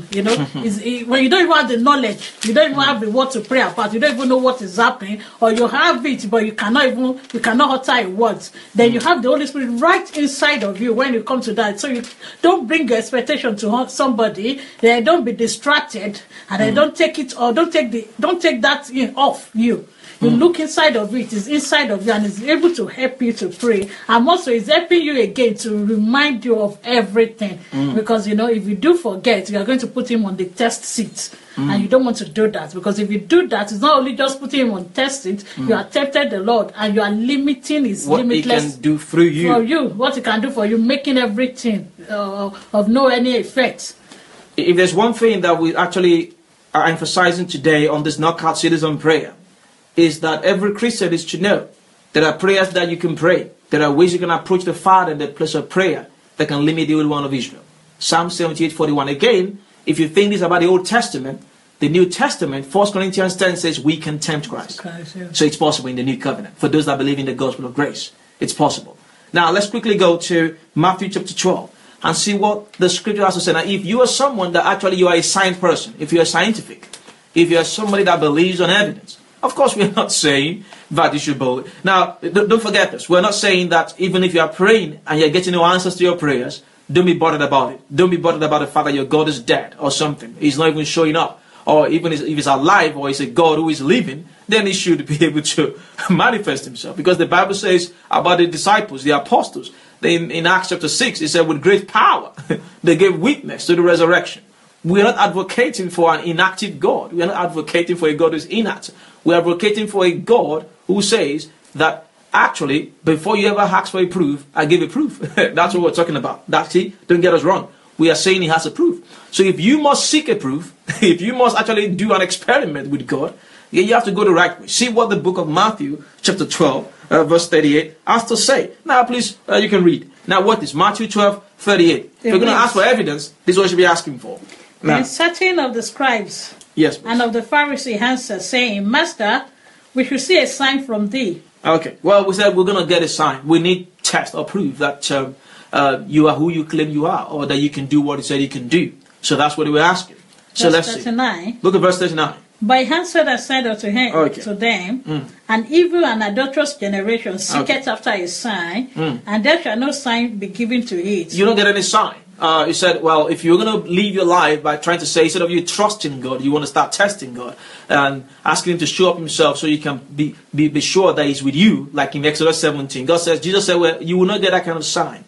S1: when you don't even have the knowledge, you don't even have the word to pray about, you don't even know what is happening, or you have it but you cannot utter a word. Then you have the Holy Spirit right inside of you when you come to that. So you don't bring your expectation to somebody, then don't be distracted, and then don't take it or don't take that off you. You look inside of it, it's inside of you, and it's able to help you to pray. And also it's helping you again to remind you of everything. Because if you do forget, you are going to put him on the test seat. And you don't want to do that, because if you do that, it's not only just putting him on test seat, you are tempted the Lord, and you are limiting his
S2: what
S1: limitless
S2: he can do through you.
S1: For you, what he can do for you, making everything of no any effect.
S2: If there's one thing that we actually are emphasizing today on this Knockout Series on Prayer, is that every Christian is to know there are prayers that you can pray. There are ways you can approach the Father in the place of prayer that can limit the Holy One of Israel. Psalm 78:41. Again, if you think this about the Old Testament, the New Testament, 1 Corinthians 10 says we can tempt Christ. So it's possible in the New Covenant. For those that believe in the gospel of grace, it's possible. Now let's quickly go to Matthew chapter 12 and see what the scripture has to say. Now, if you are someone that actually you are a science person, if you are scientific, if you are somebody that believes on evidence, of course we are not saying that you should believe. Now, don't forget this. We're not saying that even if you are praying and you're getting no answers to your prayers, don't be bothered about it. Don't be bothered about the fact that your God is dead or something. He's not even showing up. Or even if he's alive or he's a God who is living, then he should be able to manifest himself. Because the Bible says about the disciples, the apostles, in Acts chapter 6, it said with great power, they gave witness to the resurrection. We are not advocating for an inactive God. We are not advocating for a God who is inactive. We are advocating for a God who says that actually, before you ever ask for a proof, I give a proof. That's what we're talking about. That's it. Don't get us wrong. We are saying he has a proof. So if you must seek a proof, if you must actually do an experiment with God, you have to go the right way. See what the book of Matthew chapter 12 verse 38 has to say. Now please, you can read. Now what is Matthew 12:38? If you're going to ask for evidence, this is what you should be asking for. Now,
S1: And certain of the scribes
S2: yes,
S1: and of the Pharisees answered, saying, Master, we should see a sign from thee.
S2: okay. Well, we said we're going to get a sign. We need test or proof that you are who you claim you are, or that you can do what he said you can do. So that's what we're asking. So
S1: Verse
S2: let's see.
S1: 39.
S2: Look at verse 39.
S1: But he answered and said unto him,
S2: Okay.
S1: to them, An evil and adulterous generation seeketh after a sign, and there shall no sign be given to it.
S2: You don't get any sign. He said, well, if you're going to live your life by trying to say, instead of you trusting God, you want to start testing God and asking him to show up himself so you can be sure that he's with you, like in Exodus 17. Jesus said, well, you will not get that kind of sign.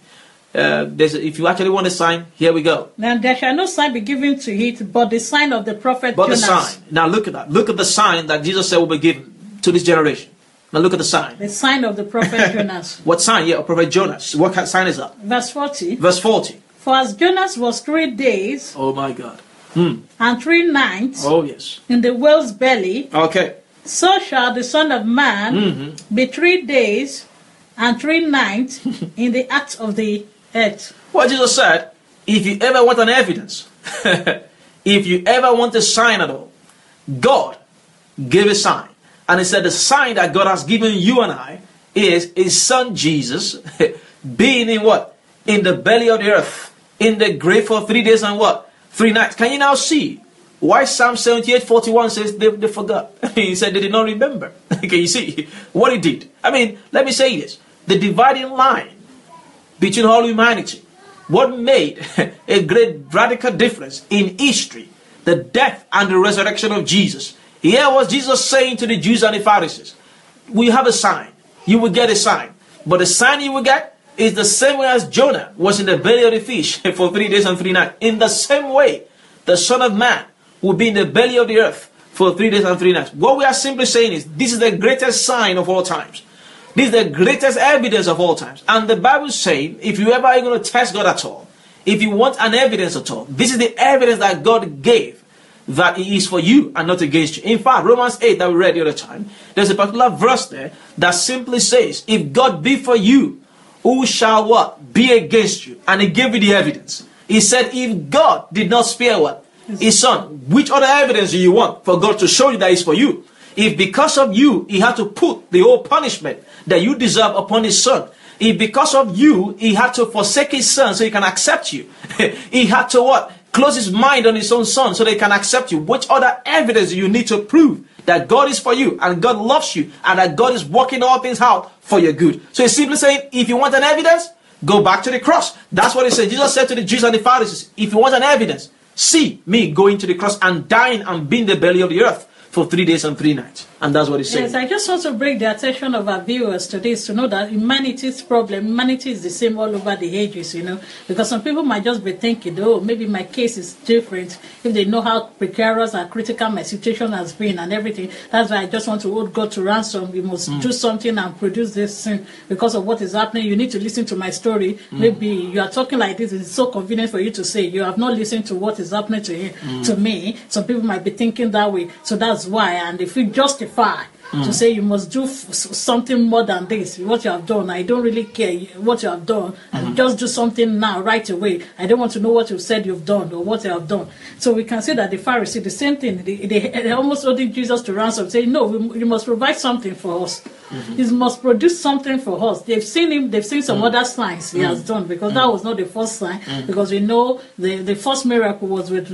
S2: If you actually want a sign, here we go.
S1: Now there shall no sign be given to it, but the sign of the prophet
S2: But
S1: Jonas.
S2: the sign. Now look at that. Look at the sign that Jesus said will be given to this generation. Now look at the sign.
S1: The sign of the prophet Jonas.
S2: What sign? Yeah, Prophet Jonas. What kind of sign is that?
S1: Verse 40.
S2: Verse 40.
S1: For as Jonas was 3 days
S2: Oh my God.
S1: and 3 nights
S2: Oh yes.
S1: in the whale's belly,
S2: Okay.
S1: so shall the Son of Man be 3 days and 3 nights in the heart of the earth.
S2: What Jesus said, if you ever want an evidence, if you ever want a sign at all, God gave a sign. And he said the sign that God has given you and I is his son Jesus being in what? In the belly of the earth, in the grave for 3 days and what? 3 nights. Can you now see why Psalm 78:41 says they forgot? He said they did not remember. Can you see what he did? I mean, let me say this. The dividing line between all humanity, what made a great radical difference in history, the death and the resurrection of Jesus. Here was Jesus saying to the Jews and the Pharisees, we have a sign. You will get a sign. But the sign you will get is the same way as Jonah was in the belly of the fish for 3 days and 3 nights. In the same way, the Son of Man will be in the belly of the earth for 3 days and 3 nights. What we are simply saying is, this is the greatest sign of all times. This is the greatest evidence of all times. And the Bible is saying, if you ever are going to test God at all, if you want an evidence at all, this is the evidence that God gave, that it is for you and not against you. In fact, Romans 8 that we read the other time, there's a particular verse there that simply says, if God be for you, who shall what? Be against you. And he gave you the evidence. He said, if God did not spare what? His son. Which other evidence do you want for God to show you that it's for you? If because of you, he had to put the whole punishment that you deserve upon his son. If because of you, he had to forsake his son so he can accept you. He had to what? Close his mind on his own son so they can accept you. Which other evidence do you need to prove that God is for you and God loves you and that God is working all things out for your good? So he's simply saying, if you want an evidence, go back to the cross. That's what he said. Jesus said to the Jews and the Pharisees, if you want an evidence, see me going to the cross and dying and being the belly of the earth for 3 days and 3 nights. And that's what he's saying.
S1: Yes, I just want to bring the attention of our viewers to this, to know that humanity's problem, humanity is the same all over the ages, because some people might just be thinking, oh, maybe my case is different, if they know how precarious and critical my situation has been and everything. That's why I just want to hold God to ransom. We must do something and produce this thing because of what is happening. You need to listen to my story. Maybe you are talking like this, it's so convenient for you to say, you have not listened to what is happening to me. Some people might be thinking that way. So that's why. And if we justify to say you must do something more than this, what you have done, I don't really care what you have done, and just do something now, right away. I don't want to know what you've said you've done or what you have done. So we can see that the Pharisees, the same thing, they almost holding Jesus to ransom, saying, no, you must provide something for us. You must produce something for us. They've seen him, they've seen some other signs he has done, because that was not the first sign, because we know the first miracle was with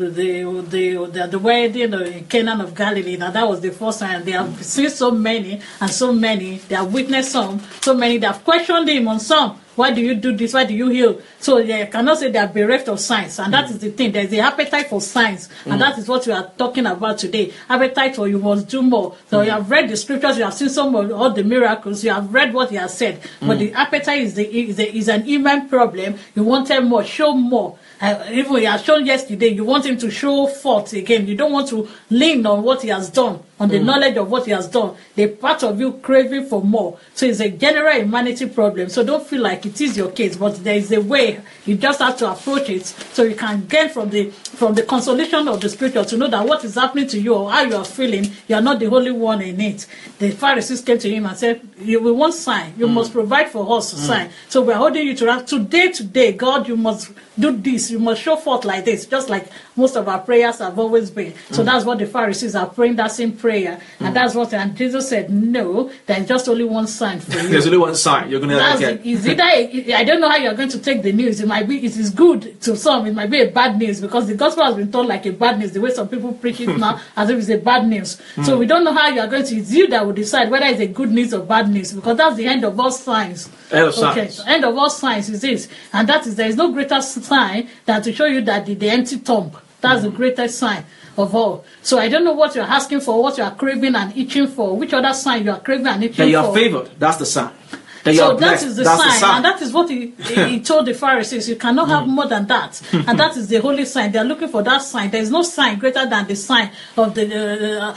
S1: the wedding in Canaan of Galilee. Now that was the first sign. They have seen so many, they have witnessed so many, they have questioned him on some. Why do you do this? Why do you heal? So they cannot say they are bereft of signs. And that is the thing. There's the appetite for signs. And that is what we are talking about today. Appetite for you must do more. So you have read the scriptures. You have seen some of all the miracles. You have read what he has said. But the appetite is an human problem. You wanted more. Show more. Even he has shown yesterday, you want him to show forth again. You don't want to lean on what he has done, on the knowledge of what he has done. The part of you craving for more. So it's a general humanity problem. So don't feel like it is your case, but there is a way. You just have to approach it so you can get from the consolation of the scripture to know that what is happening to you or how you are feeling, you are not the only one in it. The Pharisees came to him and said, we want sign. You must provide for us a sign. So we're holding you to that. Today, God, you must do this. You must show forth like this, just like most of our prayers have always been. So that's what the Pharisees are praying, that same prayer. And that's what, and Jesus said, no, there's just only one sign for you.
S2: There's only one sign. You're going to get.
S1: I don't know how you're going to take the news. It is good to some. It might be a bad news because the gospel has been told like a bad news, the way some people preach it now as if it's a bad news. So we don't know how you're going to, it's you that will decide whether it's a good news or bad news, because that's the end of all signs. End of all signs is this. And that is, there is no greater sign than to show you that the empty tomb. That's the greatest sign of all. So I don't know what you're asking for, what you are craving and itching for. Which other sign you are craving and itching for?
S2: That you are favored. That's the sign.
S1: So that is the sign, and that is what he told the Pharisees. You cannot have more than that, and that is the holy sign. They are looking for that sign. There is no sign greater than the sign of the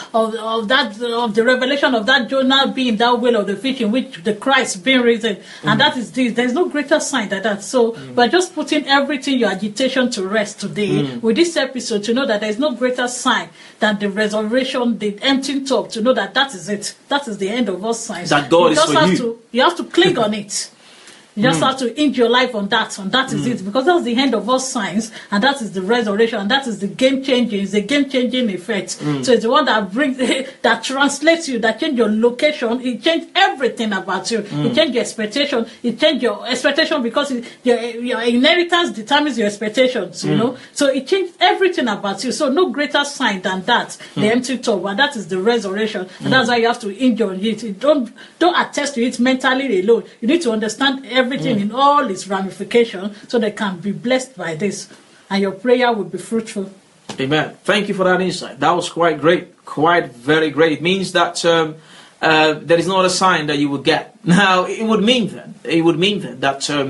S1: of the revelation of that Jonah being that whale of the fish in which the Christ being risen, and that is this. There is no greater sign than that. So we're just putting everything, your agitation, to rest today with this episode, to know that there is no greater sign than the resurrection, the emptying tomb. To know that that is it. That is the end of all signs.
S2: That God is for you.
S1: You have to cling on it. You just have to hinge your life on that, and that is it, because that's the end of all signs, and that is the resurrection, and that is the game-changing. It's a game-changing effect. So it's the one that brings, that translates you, that changes your location. It changes everything about you. It changes your expectation. It changes your expectation because your inheritance determines your expectations. You know, so it changes everything about you. So no greater sign than that, the empty tomb, and that is the resurrection, and that's why you have to hinge on it. Don't attest to it mentally alone. You need to understand everything in all its ramifications, so they can be blessed by this, and your prayer will be fruitful.
S2: Amen. Thank you for that insight. That was quite great, quite very great. It means that there is no other sign that you would get. Now, it would mean then that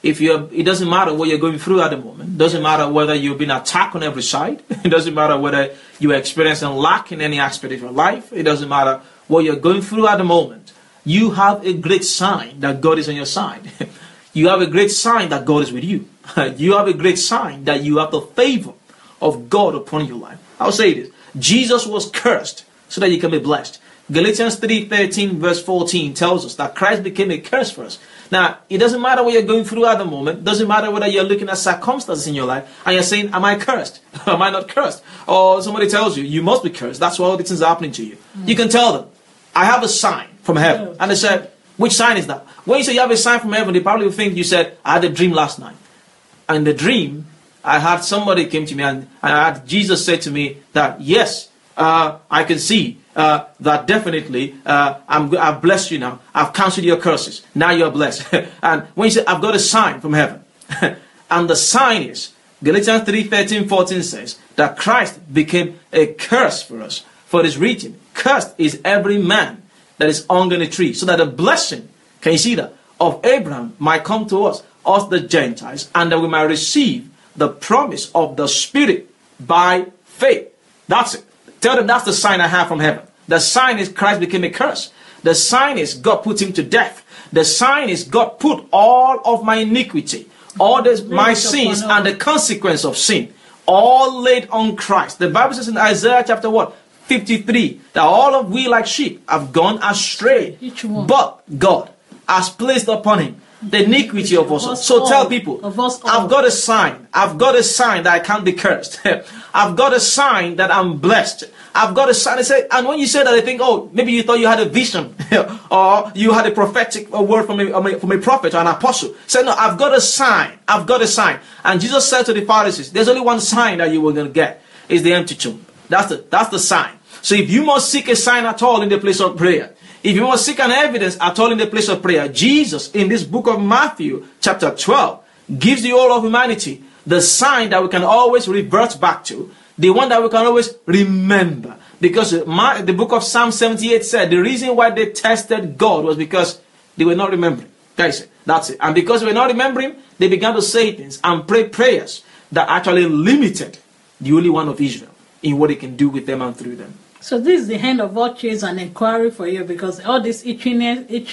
S2: it doesn't matter what you're going through at the moment. It doesn't matter whether you've been attacked on every side. It doesn't matter whether you're experiencing lack in any aspect of your life. It doesn't matter what you're going through at the moment. You have a great sign that God is on your side. You have a great sign that God is with you. You have a great sign that you have the favor of God upon your life. I'll say this. Jesus was cursed so that you can be blessed. Galatians 3:13 verse 14 tells us that Christ became a curse for us. Now, it doesn't matter what you're going through at the moment. It doesn't matter whether you're looking at circumstances in your life and you're saying, am I cursed? Am I not cursed? Or somebody tells you, you must be cursed. That's why all these things are happening to you. You can tell them, I have a sign from heaven. And they said, which sign is that? When you say you have a sign from heaven, they probably will think you said, I had a dream last night. And in the dream, I had somebody came to me and Jesus said to me that, yes, I can see that definitely I've blessed you now. I've cancelled your curses. Now you're blessed. And when you say, I've got a sign from heaven. And the sign is, Galatians 3:13-14 says, that Christ became a curse for us. For it is written, cursed is every man that is hung on a tree. So that the blessing, can you see that, of Abraham might come to us the Gentiles, and that we might receive the promise of the Spirit by faith. That's it. Tell them that's the sign I have from heaven. The sign is Christ became a curse. The sign is God put him to death. The sign is God put all of my iniquity, all my sins and the consequence of sin, all laid on Christ. The Bible says in Isaiah chapter 53, that all of we like sheep have gone astray. But God has placed upon him the iniquity of us all. So tell people, I've got a sign. I've got a sign that I can't be cursed. I've got a sign that I'm blessed. I've got a sign. And when you say that, they think, oh, maybe you thought you had a vision or you had a prophetic word from a prophet or an apostle. Say, no, I've got a sign. I've got a sign. And Jesus said to the Pharisees, there's only one sign that you were going to get. Is the empty tomb. That's the sign. So if you must seek a sign at all in the place of prayer, if you must seek an evidence at all in the place of prayer, Jesus in this book of Matthew chapter 12 gives the whole of humanity the sign that we can always revert back to, the one that we can always remember. Because the book of Psalm 78 said the reason why they tested God was because they were not remembering. Guys, that's it. And because they were not remembering, they began to say things and pray prayers that actually limited the Holy One of Israel in what he can do with them and through them.
S1: So this is the end of all chase and inquiry for you, because all this itching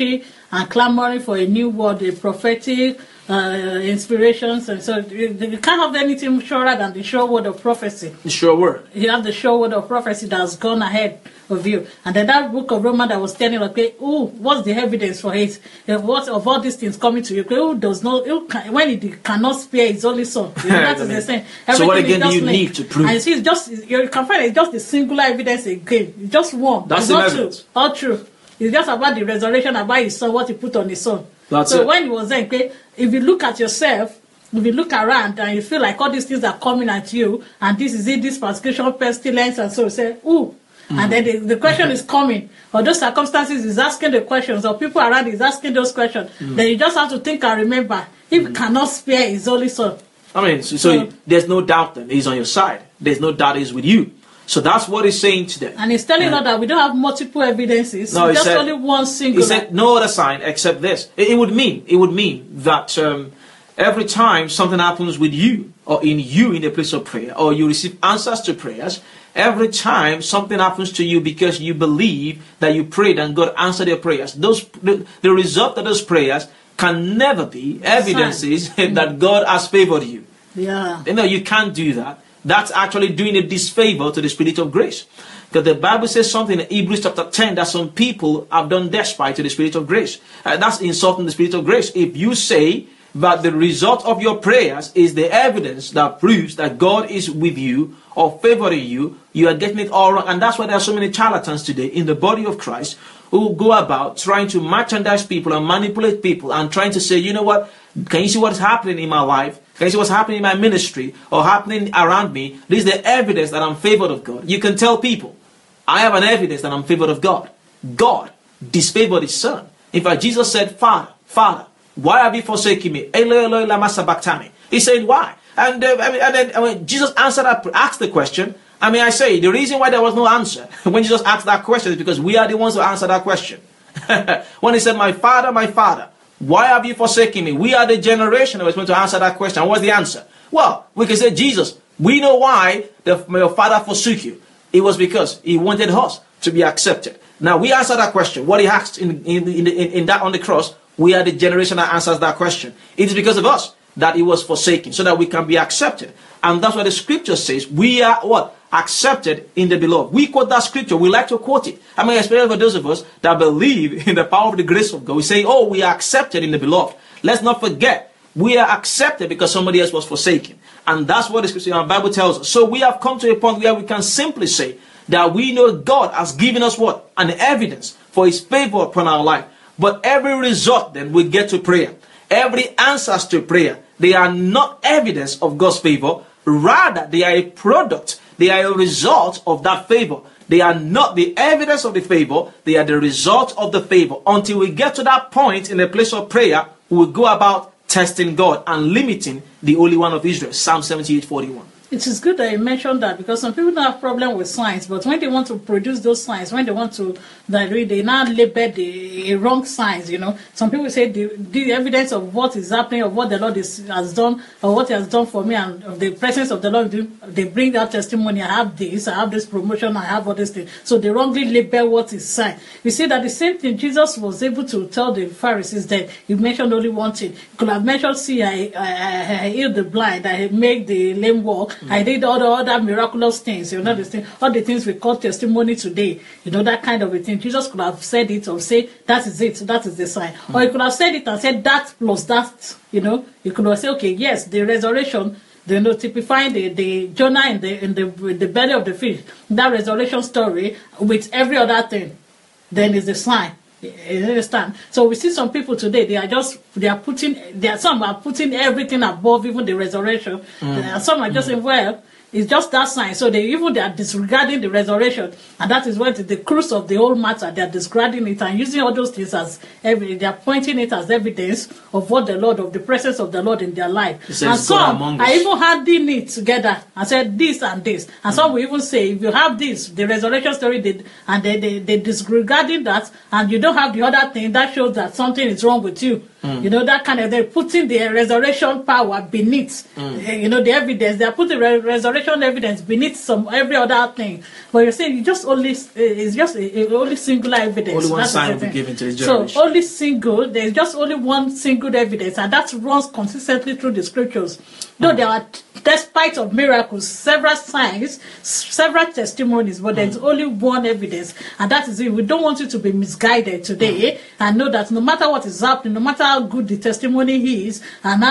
S1: and clamoring for a new word, a prophetic inspirations, and so you can't have anything surer than the sure word of prophecy.
S2: The sure word.
S1: You have the sure word of prophecy that's gone ahead of you. And then that book of Romans that was telling, okay, what's the evidence for it? What of all these things coming to you? Who does not, when it cannot spare his only son? You know, that is the same.
S2: So what again do you need to prove?
S1: And see, you can find it's just the singular evidence again. It's just one.
S2: That's
S1: it's
S2: the
S1: not
S2: evidence.
S1: True. All true. It's just about the resurrection, about his son, what he put on his son.
S2: That's
S1: so
S2: it.
S1: when he was there, okay, if you look at yourself, if you look around and you feel like all these things are coming at you, and this is it, this persecution, pestilence, and so you say, ooh. And then the question is coming, or those circumstances is asking the questions, or people around is asking those questions. Then you just have to think and remember, if he cannot spare his only son.
S2: I mean, so there's no doubt that he's on your side. There's no doubt he's with you. So that's what he's saying to them.
S1: And he's telling us that we don't have multiple evidences.
S2: No,
S1: just only one single.
S2: He said no other sign except this. It would mean that every time something happens with you or in the place of prayer, or you receive answers to prayers, every time something happens to you because you believe that you prayed and God answered your prayers, the result of those prayers can never be evidences that God has favored you.
S1: Yeah.
S2: You know, you can't do that. That's actually doing a disfavor to the Spirit of grace. Because the Bible says something in Hebrews chapter 10 that some people have done despite to the Spirit of grace. That's insulting the Spirit of grace. If you say that the result of your prayers is the evidence that proves that God is with you or favoring you, you are getting it all wrong. And that's why there are so many charlatans today in the body of Christ who go about trying to merchandise people and manipulate people and trying to say, you know what, can you see what's happening in my life? Can you see what's happening in my ministry or happening around me? This is the evidence that I'm favored of God. You can tell people, I have an evidence that I'm favored of God. God disfavored his son. In fact, Jesus said, Father, why have you forsaken me? Eloi, Eloi, lama sabachthani. He said, why? And then Jesus asked the question. I say, the reason why there was no answer when Jesus asked that question is because we are the ones who answered that question. When he said, my father, Why have you forsaken me? We are the generation that was going to answer that question. What's the answer? Well, we can say, Jesus, we know why your father forsook you. It was because he wanted us to be accepted. Now, we answer that question. What he asked in that on the cross, we are the generation that answers that question. It is because of us that he was forsaken, so that we can be accepted. And that's what the scripture says. We are what? Accepted in the beloved. We quote that scripture. We like to quote it. I mean, especially for those of us that believe in the power of the grace of God. We say, oh, we are accepted in the beloved. Let's not forget, we are accepted because somebody else was forsaken. And that's what the scripture and the Bible tells us. So we have come to a point where we can simply say that we know God has given us what? An evidence for his favor upon our life. But every result then we get to prayer. Every answers to prayer, they are not evidence of God's favor. Rather, they are a product. They are a result of that favor. They are not the evidence of the favor. They are the result of the favor. Until we get to that point in the place of prayer, we will go about testing God and limiting the Holy One of Israel. Psalm 78:41.
S1: It is good that you mentioned that, because some people don't have problem with signs, but when they want to produce those signs, when they want to, they now label the wrong signs, you know. Some people say the evidence of what is happening, of what the Lord has done, or what he has done for me, and of the presence of the Lord, they bring that testimony. I have this promotion, I have all these things. So they wrongly label what is sign. You see that the same thing Jesus was able to tell the Pharisees that he mentioned only one thing. He could have mentioned, see, I healed the blind, I made the lame walk, I did all the other miraculous things, you know, all the things we call testimony today, you know, that kind of a thing. Jesus could have said it or say, that is it, that is the sign. Or he could have said it and said that plus that, you know. He could have said, okay, yes, the resurrection, you know, typifying the Jonah in the belly of the fish, that resurrection story with every other thing, then is the sign. You understand? So we see some people today, some are putting everything above even the resurrection. Some are just saying, well, it's just that sign. So they are disregarding the resurrection, and that is what the crux of the whole matter. They are disregarding it and using all those things as evidence. They are pointing it as evidence of what the Lord, of the presence of the Lord in their life. And some are even adding it together and said this and this. And some will even say, if you have this, the resurrection story, they disregarding that, and you don't have the other thing, that shows that something is wrong with you. You know, that kind of, they're putting the resurrection power beneath, you know, the evidence. They're putting resurrection evidence beneath every other thing. But you're saying it's just only singular evidence.
S2: Only one sign will be given to the generation.
S1: So only single, there's just only one single evidence, and that runs consistently through the scriptures. Though there are, despite of miracles, several signs, several testimonies, but there's only one evidence, and that is it. We don't want you to be misguided today and know that no matter what is happening, no matter how good the testimony is, and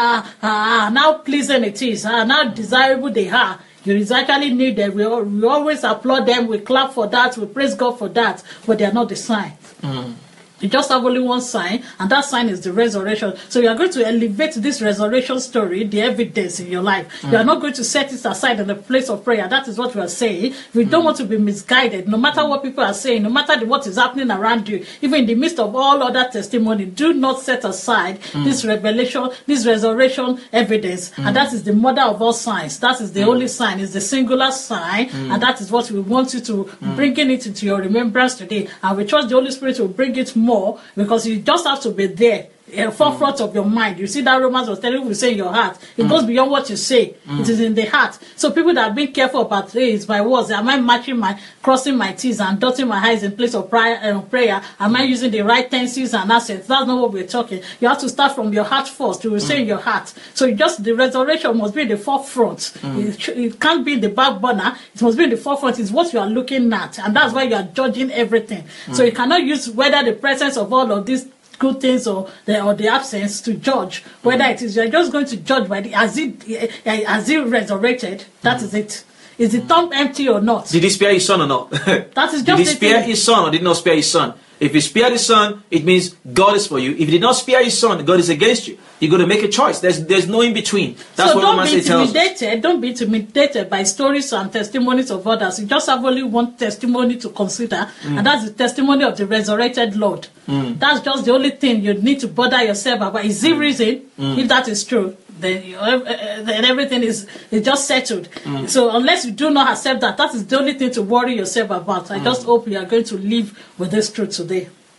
S1: how pleasant it is, and how desirable they are, you actually need them. We always applaud them, we clap for that, we praise God for that, but they are not the sign. You just have only one sign, and that sign is the resurrection. So you are going to elevate this resurrection story, the evidence in your life. You are not going to set it aside in the place of prayer. That is what we are saying. We don't want to be misguided. No matter what people are saying, no matter what is happening around you, even in the midst of all other testimony, do not set aside this revelation, this resurrection evidence. And that is the mother of all signs. That is the only sign. It's the singular sign. And that is what we want you to bring it into your remembrance today. And we trust the Holy Spirit will bring it more, because you just have to be there, forefront of your mind. You see that Romans was telling you, say in your heart. It goes beyond what you say. It is in the heart. So people that are being careful about is my words. Am I crossing my T's and dotting my I's in place of prayer? Am I using the right tenses and accents? That's not what we're talking. You have to start from your heart first. You will say in your heart. So the resurrection must be in the forefront. It can't be in the back burner. It must be in the forefront. It's what you are looking at, and that's why you are judging everything. So you cannot use whether the presence of all of these good things or the absence to judge whether it is. You're just going to judge by as it resurrected. That is it. Is the tomb empty or not?
S2: Did he spare his son or not?
S1: That is just
S2: did he spare his son or did not spare his son? If he spared his son, it means God is for you. If he did not spare his son, God is against you. You're going to make a choice. There's no in between. That's what Romans 8 tells us.
S1: Don't be intimidated by stories and testimonies of others. You just have only one testimony to consider, and that's the testimony of the resurrected Lord. That's just the only thing you need to bother yourself about. Is the reason, if that is true, then everything is just settled. So unless you do not accept that, that is the only thing to worry yourself about. I just hope you are going to live with this truth today.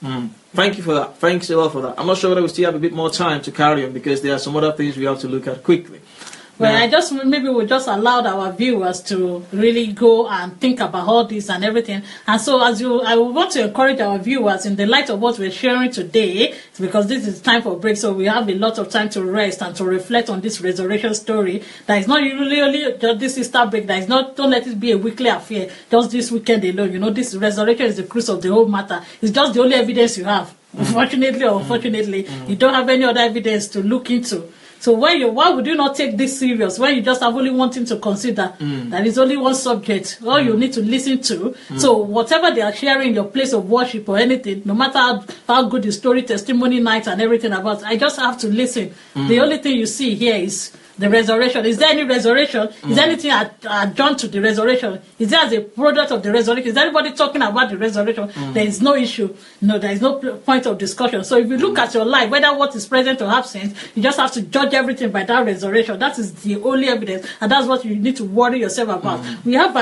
S2: Thank you for that. Thanks a lot for that. I'm not sure whether we still have a bit more time to carry on because there are some other things we have to look at quickly.
S1: Well, maybe we'll just allow our viewers to really go and think about all this and everything. And so I want to encourage our viewers in the light of what we're sharing today, because this is time for break, so we have a lot of time to rest and to reflect on this resurrection story. That is not really just this Easter break. That is not, don't let it be a weekly affair, just this weekend alone. You know, this resurrection is the crux of the whole matter. It's just the only evidence you have. Unfortunately or unfortunately, you don't have any other evidence to look into. So why would you not take this serious when you just have only one thing to consider? That is only one subject, all you need to listen to. So whatever they are sharing in your place of worship or anything, no matter how good the story, testimony night and everything about, I just have to listen. The only thing you see here is the resurrection. Is there any resurrection? Is there anything adjoined to the resurrection? Is there as a product of the resurrection? Is anybody talking about the resurrection? There is no issue. No, there is no point of discussion. So if you look at your life, whether what is present or absent, you just have to judge everything by that resurrection. That is the only evidence, and that's what you need to worry yourself about. We have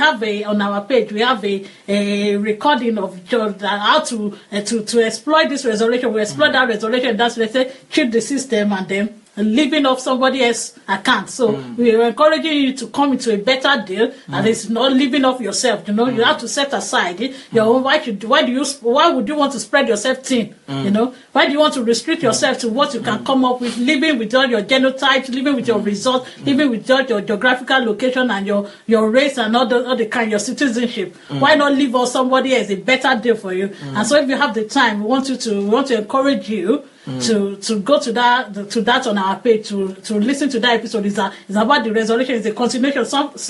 S1: on our page, we have a recording of how to exploit this resurrection. We exploit that resurrection. That's, let's say, cheat the system and then living off somebody else's account. So we are encouraging you to come into a better deal, and it's not living off yourself. You know, you have to set aside your own. Why would you want to spread yourself thin? You know, why do you want to restrict yourself to what you can come up with, living with all your genotypes, living with your results, living with all your geographical location and your race and all the kind, your citizenship? Why not live off somebody else, a better deal for you? And so if you have the time, we want to encourage you to go to that on our page to listen to that episode. Is about the resurrection. It's a continuation.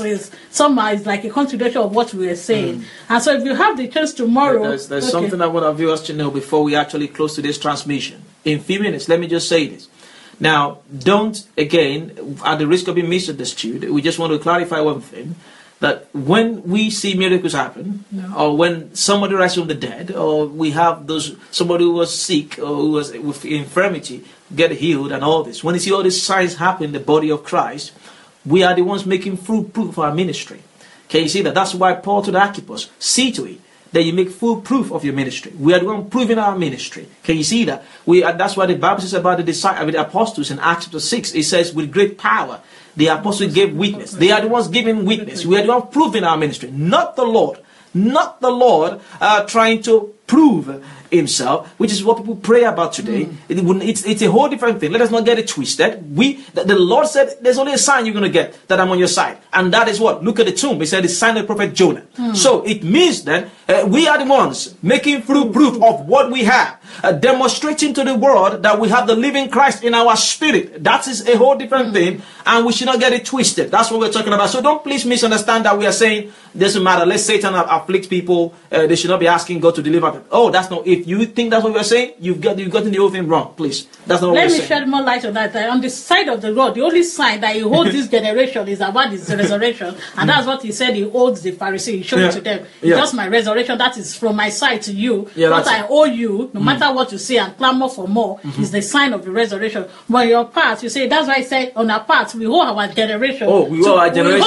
S1: Some is like a continuation of what we were saying. And so if you have the chance tomorrow,
S2: there's something I want our viewers to know before we actually close today's transmission. In a few minutes, let me just say this. Now, don't, again, at the risk of being misunderstood, we just want to clarify one thing. That when we see miracles happen, or when somebody rises from the dead, or we have somebody who was sick or who was with infirmity get healed and all this, when you see all these signs happen in the body of Christ, we are the ones making full proof of our ministry. Can you see that? That's why Paul told Archippus, see to it that you make full proof of your ministry. We are the one proving our ministry. Can you see that? That's why the Bible says about the apostles in Acts chapter 6. It says, with great power, the apostles gave witness. They are the ones giving witness. We are the ones proving our ministry. Not the Lord. Not the Lord trying to prove himself, which is what people pray about today. It's a whole different thing. Let us not get it twisted. The Lord said, there's only a sign you're going to get, that I'm on your side. And that is what? Look at the tomb. He said, the sign of the prophet Jonah. So it means then, we are the ones making full proof of what we have, demonstrating to the world that we have the living Christ in our spirit. That is a whole different thing, and we should not get it twisted. That's what we're talking about. So don't please misunderstand that we are saying, doesn't matter, let Satan afflict people, they should not be asking God to deliver them. Oh, that's not, if you think that's what we're saying, you've gotten the whole thing wrong, please. That's not what we're saying.
S1: Let me shed more light on that. On the side of the Lord, the only sign that he holds this generation is about his resurrection, and that's what he said. He holds the Pharisees. He showed it to them. It's just my resurrection. That is from my side to you. What I owe you, no matter what you say and clamor for more, is the sign of the resurrection. But your part, you say, that's why I said on our part, we hold our generation.
S2: Oh, we hold our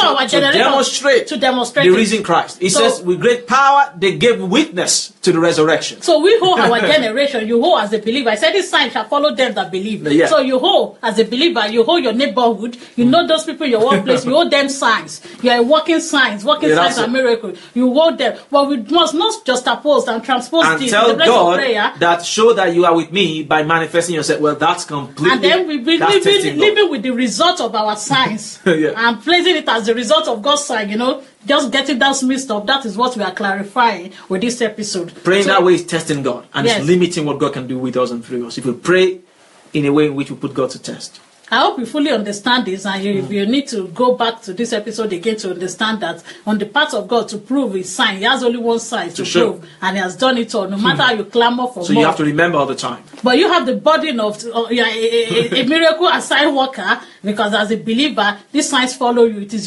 S2: generation to demonstrate the risen Christ. It says, with great power, they gave witness to the resurrection.
S1: So we hold our generation. You hold as a believer. I said, this sign shall follow them that believe. So you hold as a believer. You hold your neighborhood. You know those people in your workplace. You hold them signs. You are working signs and miracles. You hold them. But we must not just oppose and transpose
S2: and
S1: this
S2: tell
S1: in the place
S2: God
S1: of prayer.
S2: That show that you are with me by manifesting yourself. Well, that's completely.
S1: And then we be living with the result of our signs and placing it as the result of God's sign. You know, just getting that mixed up. That is what we are clarifying with this episode.
S2: Praying that way is testing God, and it's limiting what God can do with us and through us. If we pray in a way in which we put God to test.
S1: I hope you fully understand this, and you need to go back to this episode again to understand that on the part of God to prove his sign, he has only one sign to prove, and he has done it all, no matter how you clamor for more.
S2: So you have to remember all the time.
S1: But you have the burden of a miracle and sign worker, because as a believer, these signs follow you. It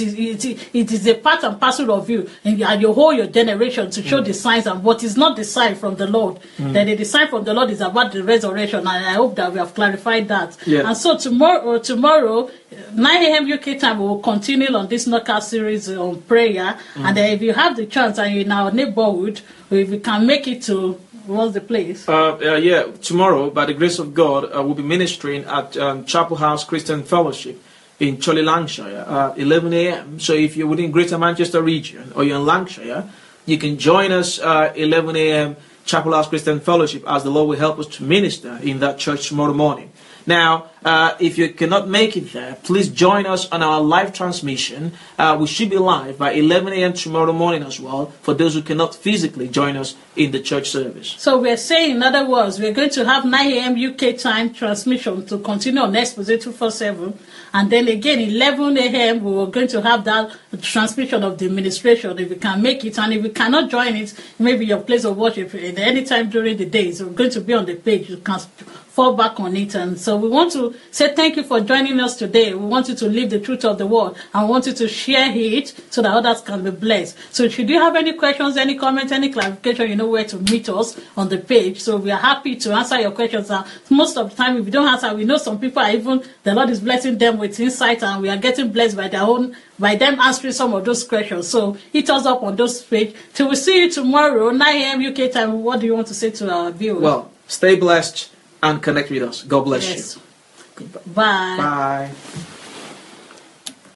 S1: is a part and parcel of you, and you hold your generation to show the signs, and what is not the sign from the Lord. Then the sign from the Lord is about the resurrection, and I hope that we have clarified that. And so tomorrow 9 a.m. UK time, we will continue on this knockout series on prayer. And then if you have the chance and you're in our neighborhood, if you can make it to What's the place?
S2: Yeah, tomorrow, by the grace of God, we'll be ministering at Chapel House Christian Fellowship in Chorley, Lancashire, 11 a.m. So if you're within Greater Manchester region or you're in Lancashire, you can join us 11 a.m. Chapel House Christian Fellowship, as the Lord will help us to minister in that church tomorrow morning. Now, if you cannot make it there, please join us on our live transmission. We should be live by 11 a.m. tomorrow morning as well, for those who cannot physically join us in the church service.
S1: So we're saying, in other words, we're going to have 9 a.m. UK time transmission to continue on Exposé 247. And then again, 11 a.m., we were going to have that transmission of the administration, if we can make it. And if we cannot join it, maybe your place of worship, at any time during the day, so we're going to be on the page. You can fall back on it. And so we want to say thank you for joining us today. We want you to live the truth of the word, and we want you to share it so that others can be blessed. So should you have any questions, any comments, any clarification, you know where to meet us on the page. So we are happy to answer your questions. Most of the time, if we don't answer, we know some people are even, the Lord is blessing them with insight, and we are getting blessed by by them answering some of those questions. So hit us up on those page. Till we see you tomorrow, 9 a.m. UK time. What do you want to say to our viewers?
S2: Well, stay blessed and connect with us. God bless you.
S1: Bye.
S2: Bye.